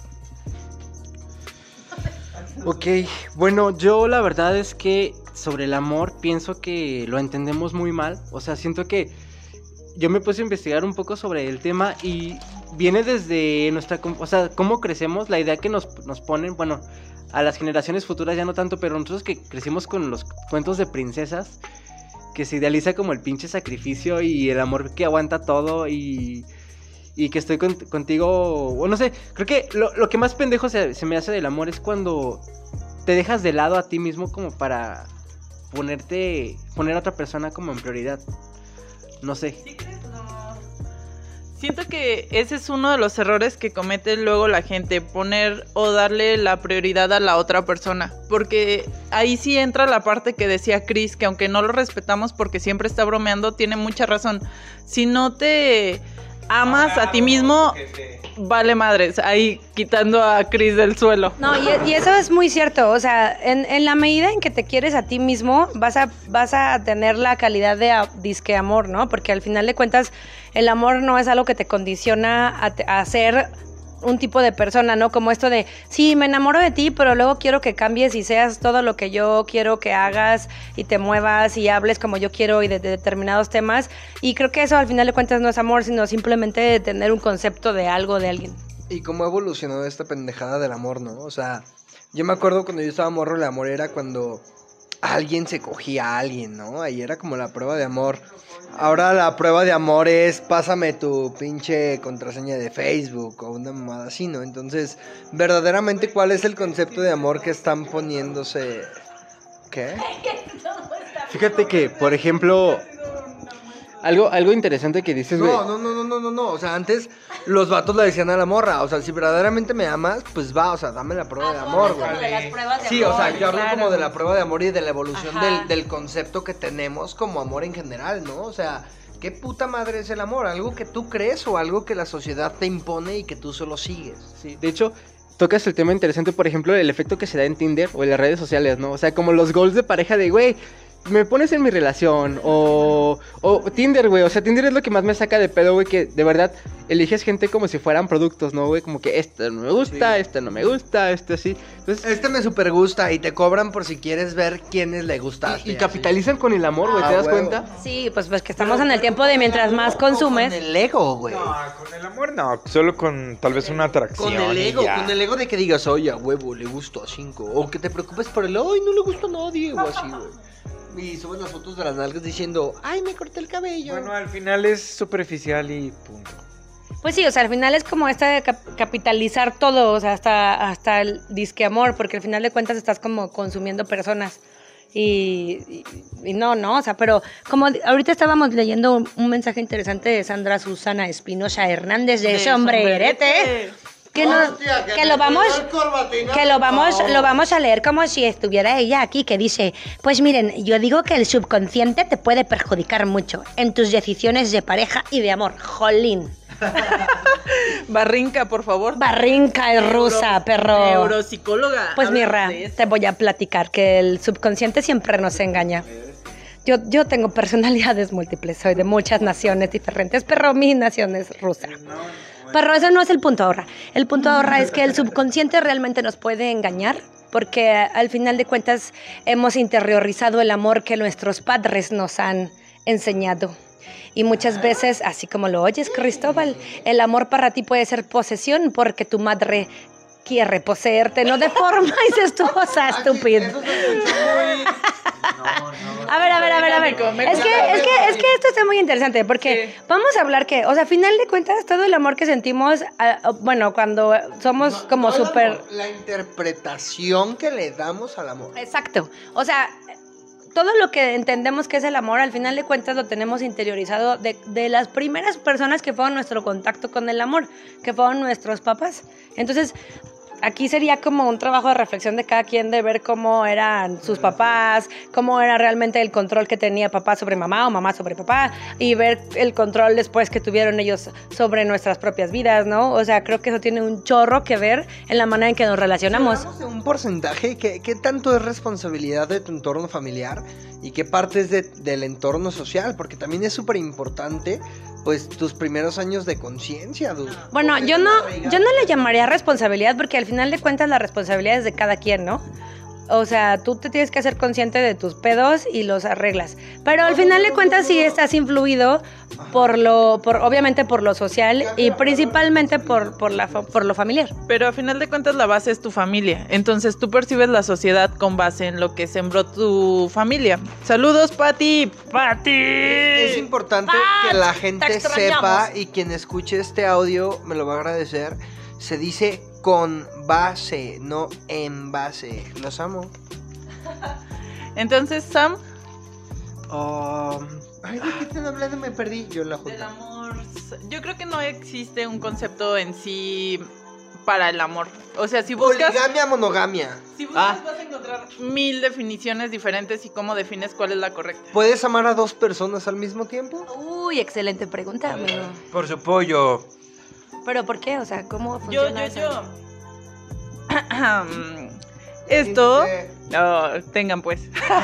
Ok, bueno, yo la verdad es que sobre el amor pienso que lo entendemos muy mal. O sea, siento que yo me puse a investigar un poco sobre el tema y viene desde nuestra, o sea, cómo crecemos, la idea que nos, nos ponen, bueno, a las generaciones futuras ya no tanto, pero nosotros que crecimos con los cuentos de princesas, que se idealiza como el pinche sacrificio y el amor que aguanta todo y, y que estoy con, contigo, o no sé, creo que lo, lo que más pendejo se, se me hace del amor es cuando te dejas de lado a ti mismo como para ponerte, poner a otra persona como en prioridad, no sé. ¿Sí crees? No. Siento que ese es uno de los errores que comete luego la gente, poner o darle la prioridad a la otra persona, porque ahí sí entra la parte que decía Chris, que aunque no lo respetamos porque siempre está bromeando, tiene mucha razón. Si no te amas a ti mismo, vale madres, ahí quitando a Chris del suelo. No, y, y eso es muy cierto, o sea, en, en la medida en que te quieres a ti mismo, vas a, vas a tener la calidad de a, disque amor, ¿no? Porque al final de cuentas, el amor no es algo que te condiciona a, a ser un tipo de persona, ¿no? Como esto de, sí, me enamoro de ti, pero luego quiero que cambies y seas todo lo que yo quiero que hagas y te muevas y hables como yo quiero y de, de determinados temas. Y creo que eso al final de cuentas no es amor, sino simplemente tener un concepto de algo, de alguien. Y cómo ha evolucionado esta pendejada del amor, ¿no? O sea, yo me acuerdo cuando yo estaba morro, el amor era cuando alguien se cogía a alguien, ¿no? Ahí era como la prueba de amor. Ahora la prueba de amor es pásame tu pinche contraseña de Facebook o una mamada así, ¿no? Entonces, verdaderamente, ¿cuál es el concepto de amor que están poniéndose? ¿Qué? Fíjate que, por ejemplo, algo, algo interesante que dices, güey. No, no, no, no, no, no, no, o sea, antes los vatos le decían a la morra, o sea, si verdaderamente me amas, pues va, o sea, dame la prueba de amor, güey. De las pruebas de Sí, o sea, amor, yo hablo claro. como de la prueba de amor y de la evolución Ajá. del, del concepto que tenemos como amor en general, ¿no? O sea, ¿qué puta madre es el amor? ¿Algo que tú crees o algo que la sociedad te impone y que tú solo sigues? Sí, de hecho, tocas el tema interesante, por ejemplo, el efecto que se da en Tinder o en las redes sociales, ¿no? O sea, como los goals de pareja de, güey, me pones en mi relación, o, o Tinder, güey, o sea, Tinder es lo que más me saca de pedo, güey, que de verdad eliges gente como si fueran productos, ¿no, güey? Como que esto no me gusta, Sí. esto no me gusta, esto sí. Entonces, Este me super gusta y te cobran por si quieres ver quiénes le gustaste. y, y capitalizan con el amor, güey, Ah, ¿te das huevo. cuenta? Sí, pues, pues que estamos en el tiempo de mientras más consumes. Con el ego, güey. No, con el amor no, solo con tal vez una atracción. Con el y ego, ya. con el ego de que digas, oye, a huevo, le gusto a cinco. O que te preocupes por el, ay, no le gusta a nadie, o así, güey. Y subes las fotos de las nalgas diciendo, ay, me corté el cabello. Bueno, al final es superficial y punto. Pues sí, o sea, al final es como esta de cap- capitalizar todo, o sea, hasta, hasta el disque amor, porque al final de cuentas estás como consumiendo personas. Y, y, y no, no, o sea, pero como di- ahorita estábamos leyendo un, un mensaje interesante de Sandra Susana Espinosa Hernández de, De Sombrerete. Sombrerete. Que, no, Hostia, que que me lo vamos pegó el corbatinazo, que lo vamos por favor. lo vamos a leer como si estuviera ella aquí, que dice, pues miren, yo digo que el subconsciente te puede perjudicar mucho en tus decisiones de pareja y de amor. Jolín. Barrinca, por favor. Barrinca es rusa, perro. Neuropsicóloga. Pues habla Mirra, de eso. te voy a platicar que el subconsciente siempre nos engaña. Yo, yo tengo personalidades múltiples, soy de muchas naciones diferentes, pero mi nación es rusa. Pero eso no es el punto ahora. El punto ahora es que el subconsciente realmente nos puede engañar, porque al final de cuentas hemos interiorizado el amor que nuestros padres nos han enseñado. Y muchas veces, así como lo oyes, Cristóbal, el amor para ti puede ser posesión porque tu madre quiere poseerte, no de forma incestuosa, estúpido. A ver, a ver, a ver, a ver. Es que, es que, es que esto está muy interesante porque vamos a hablar que, o sea, a final de cuentas, todo el amor que sentimos, ah, bueno, cuando somos como No el súper... amor, la interpretación que le damos al amor. Exacto. O sea, todo lo que entendemos que es el amor, al final de cuentas lo tenemos interiorizado de, de las primeras personas que fueron nuestro contacto con el amor, que fueron nuestros papás. Entonces, aquí sería como un trabajo de reflexión de cada quien de ver cómo eran sus papás, cómo era realmente el control que tenía papá sobre mamá o mamá sobre papá, y ver el control después que tuvieron ellos sobre nuestras propias vidas, ¿no? O sea, creo que eso tiene un chorro que ver en la manera en que nos relacionamos. Hablamos de un porcentaje, ¿qué, ¿qué tanto es responsabilidad de tu entorno familiar y qué parte es de, del entorno social, porque también es súper importante, pues, tus primeros años de conciencia, dude. Bueno, Porque yo es no, arraigado. yo no le llamaría responsabilidad porque al final de cuentas la responsabilidad es de cada quien, ¿no? O sea, tú te tienes que hacer consciente de tus pedos y los arreglas. Pero al final de cuentas sí estás influido por lo, por obviamente por lo social y principalmente por, por, la, fa- por lo familiar. Pero a final de cuentas la base es tu familia. Entonces tú percibes la sociedad con base en lo que sembró tu familia. Saludos, Pati. ¡Pati! Es importante Pat, que la te gente extrañamos. sepa y quien escuche este audio me lo va a agradecer. Se dice con base, no en base. Los amo. Entonces, Sam, Um, ay, ¿de qué están hablando? Me perdí yo en la del junta. amor. Yo creo que no existe un concepto en sí para el amor. O sea, si buscas, Poligamia, monogamia. si buscas Ah. vas a encontrar mil definiciones diferentes y cómo defines cuál es la correcta. ¿Puedes amar a dos personas al mismo tiempo? Uy, excelente pregunta, amigo. Por su pollo. ¿Pero por qué? O sea, ¿cómo Yo, funciona yo, eso? yo. Esto, Dice- oh, tengan pues.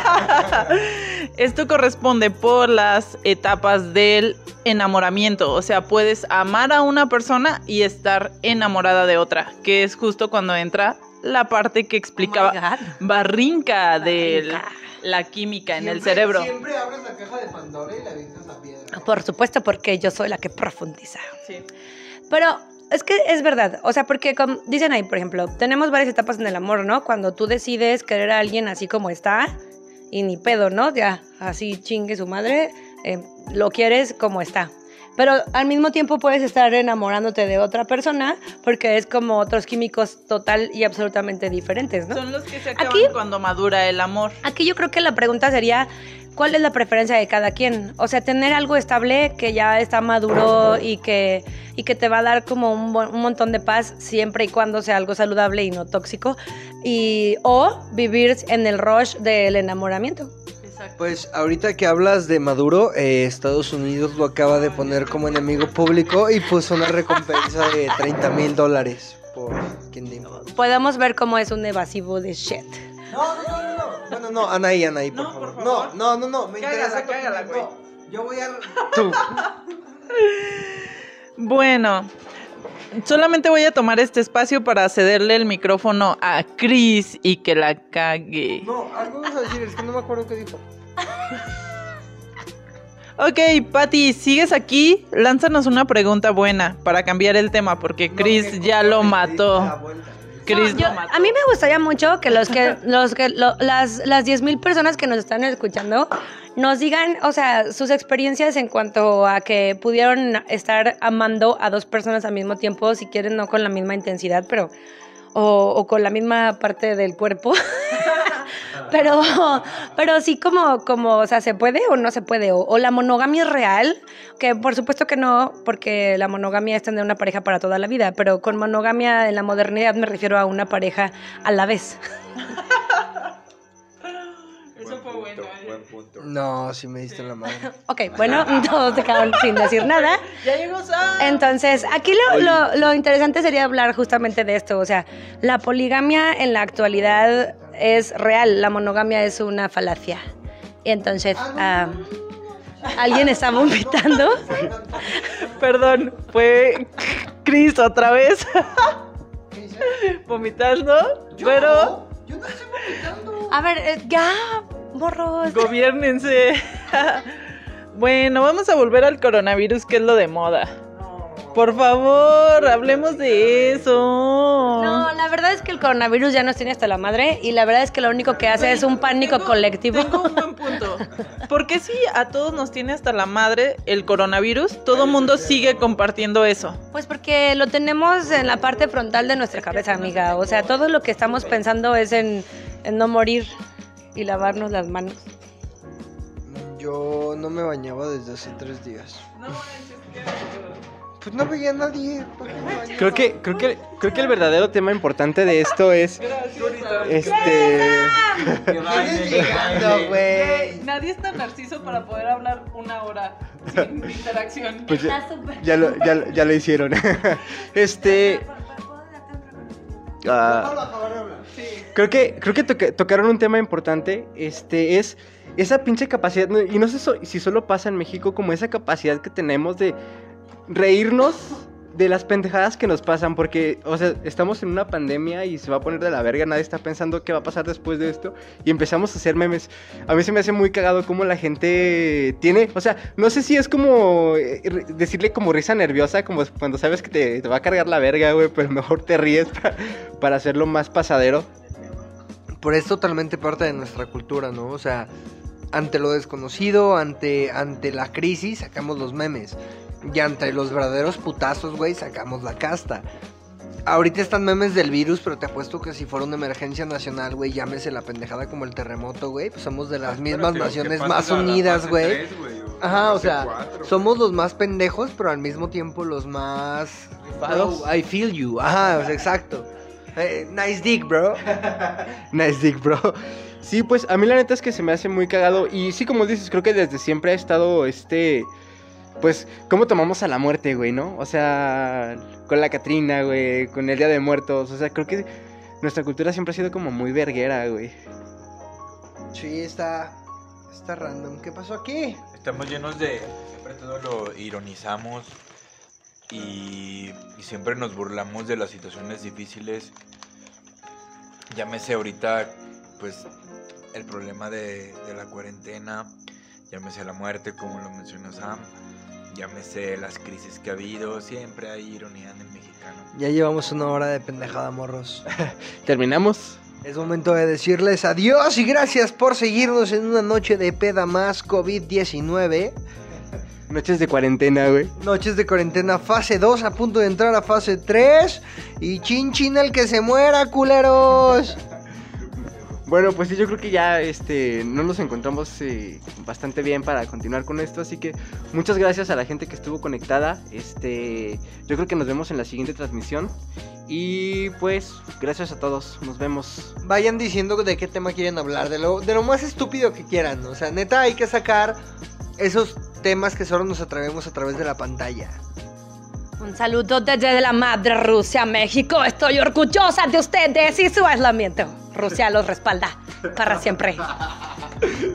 Esto corresponde por las etapas del enamoramiento. O sea, puedes amar a una persona y estar enamorada de otra, que es justo cuando entra la parte que explicaba Oh my God. Barrinca de Barrinca. la química en el Siempre- cerebro. Siempre abres la caja de Pandora y la avientas la piedra. Por supuesto, porque yo soy la que profundiza. Sí. Pero es que es verdad, o sea, porque como dicen ahí, por ejemplo, tenemos varias etapas en el amor, ¿no? Cuando tú decides querer a alguien así como está y ni pedo, ¿no? Ya, así chingue su madre, eh, lo quieres como está. Pero al mismo tiempo puedes estar enamorándote de otra persona porque es como otros químicos total y absolutamente diferentes, ¿no? Son los que se acaban Aquí- cuando madura el amor. Aquí yo creo que la pregunta sería, ¿cuál es la preferencia de cada quien? O sea, tener algo estable que ya está maduro y que, y que te va a dar como un, bu- un montón de paz siempre y cuando sea algo saludable y no tóxico. Y, o vivir en el rush del enamoramiento. Exacto. Pues ahorita que hablas de Maduro, eh, Estados Unidos lo acaba de poner como enemigo público y puso una recompensa de treinta mil dólares por quien diga. Podemos ver cómo es un evasivo de shit. No, no, no, no, no. Bueno, no, Anaí, Anaí, por No, favor. por favor. No, no, no, no. Me Cágala, interesa. tu cágala, opinión. güey. No, yo voy a. Tú. Bueno, solamente voy a tomar este espacio para cederle el micrófono a Chris y que la cague. No, algo vas a decir, es que no me acuerdo qué dijo. Ok, Pati, ¿sigues aquí? Lánzanos una pregunta buena para cambiar el tema, porque Chris No, que ya lo corte, mató. la vuelta. Chris No, yo- lo mató. a mí me gustaría mucho que los que, los que lo- las, las diez mil personas que nos están escuchando nos digan, o sea, sus experiencias en cuanto a que pudieron estar amando a dos personas al mismo tiempo, si quieren no con la misma intensidad, pero o, o con la misma parte del cuerpo. pero, pero sí como, como, o sea, ¿se puede o no se puede? O, o la monogamia es real, que por supuesto que no, porque la monogamia es tener una pareja para toda la vida, pero con monogamia en la modernidad me refiero a una pareja a la vez. Eso fue bueno. No, sí me diste la madre. Ok, bueno, todos se quedaron sin decir nada. Ya llegó Sam. Entonces, aquí lo, lo, lo interesante sería hablar justamente de esto. O sea, la poligamia en la actualidad es real, la monogamia es una falacia. Y entonces, ah, ¿alguien está vomitando? Perdón, fue Chris otra vez. Vomitando, pero Yo no estoy vomitando. A ver, eh, ya, morros. gobiérnense. Bueno, vamos a volver al coronavirus, que es lo de moda. Por favor, hablemos de eso. No, la verdad es que el coronavirus ya nos tiene hasta la madre y la verdad es que lo único que hace es un pánico Tengo- colectivo. Tengo un buen punto. ¿Por qué si a todos nos tiene hasta la madre el coronavirus, todo mundo sigue compartiendo eso? Pues porque lo tenemos en la parte frontal de nuestra cabeza, amiga. O sea, todo lo que estamos pensando es en, en no morir y lavarnos las manos. Yo no me bañaba desde hace tres días. Pues no veía a nadie. ¿por qué me bañaba? Creo que, creo que, creo que el verdadero tema importante de esto es, este, Vienes llegando, güey. Nadie es tan narciso para poder hablar una hora sin interacción. pues ya, ya lo, ya, lo- ya lo hicieron. Este, Ah, creo que, creo que toca- tocaron un tema importante. Este es esa pinche capacidad. no- Y no sé so- si solo pasa en México, como esa capacidad que tenemos de reírnos de las pendejadas que nos pasan. Porque, o sea, estamos en una pandemia y se va a poner de la verga. Nadie está pensando qué va a pasar después de esto. Y empezamos a hacer memes. A mí se me hace muy cagado cómo la gente tiene. O sea, no sé si es como eh, r- decirle como risa nerviosa, como cuando sabes que te, te va a cargar la verga, güey. Pero mejor te ríes para, para hacerlo más pasadero. Pero es totalmente parte de nuestra cultura, ¿no? O sea, ante lo desconocido, ante, ante la crisis, sacamos los memes. Y ante los verdaderos putazos, güey, sacamos la casta. Ahorita están memes del virus, pero te apuesto que si fuera una emergencia nacional, güey, llámese la pendejada como el terremoto, güey, pues somos de las mismas Espérate, naciones ¿qué más pasa a la unidas, fase güey. tres, güey, o Ajá, o fase sea, cuatro? somos los más pendejos, pero al mismo tiempo los más... Rifados. Bro, I feel you. Ajá, o sea, exacto. Eh, nice dick, bro. Nice dick, bro. Sí, pues a mí la neta es que se me hace muy cagado. Y sí, como dices, creo que desde siempre ha estado este. Pues, ¿cómo tomamos a la muerte, güey, no? O sea, con la Catrina, güey, con el Día de Muertos. O sea, creo que nuestra cultura siempre ha sido como muy verguera, güey. Sí, está... Está random. ¿Qué pasó aquí? Estamos llenos de... Siempre todo lo ironizamos y, y siempre nos burlamos de las situaciones difíciles. Llámese ahorita, pues, el problema de, de la cuarentena, llámese la muerte, como lo mencionó Sam, llámese las crisis que ha habido, siempre hay ironía en el mexicano. Ya llevamos una hora de pendejada, morros. ¿Terminamos? Es momento de decirles adiós y gracias por seguirnos en una noche de peda más COVID diecinueve. Noches de cuarentena, güey. Noches de cuarentena fase dos, a punto de entrar a fase tres. Y chin chin el que se muera, culeros. Bueno, pues sí, yo creo que ya este, no nos encontramos eh, bastante bien para continuar con esto, así que muchas gracias a la gente que estuvo conectada. Este, yo creo que nos vemos en la siguiente transmisión y pues gracias a todos, nos vemos. Vayan diciendo de qué tema quieren hablar, de lo, de lo más estúpido que quieran. O sea, neta, hay que sacar esos temas que solo nos atrevemos a través de la pantalla. Un saludo desde la madre Rusia, México. Estoy orgullosa de ustedes y su aislamiento. Rusia los respalda para siempre.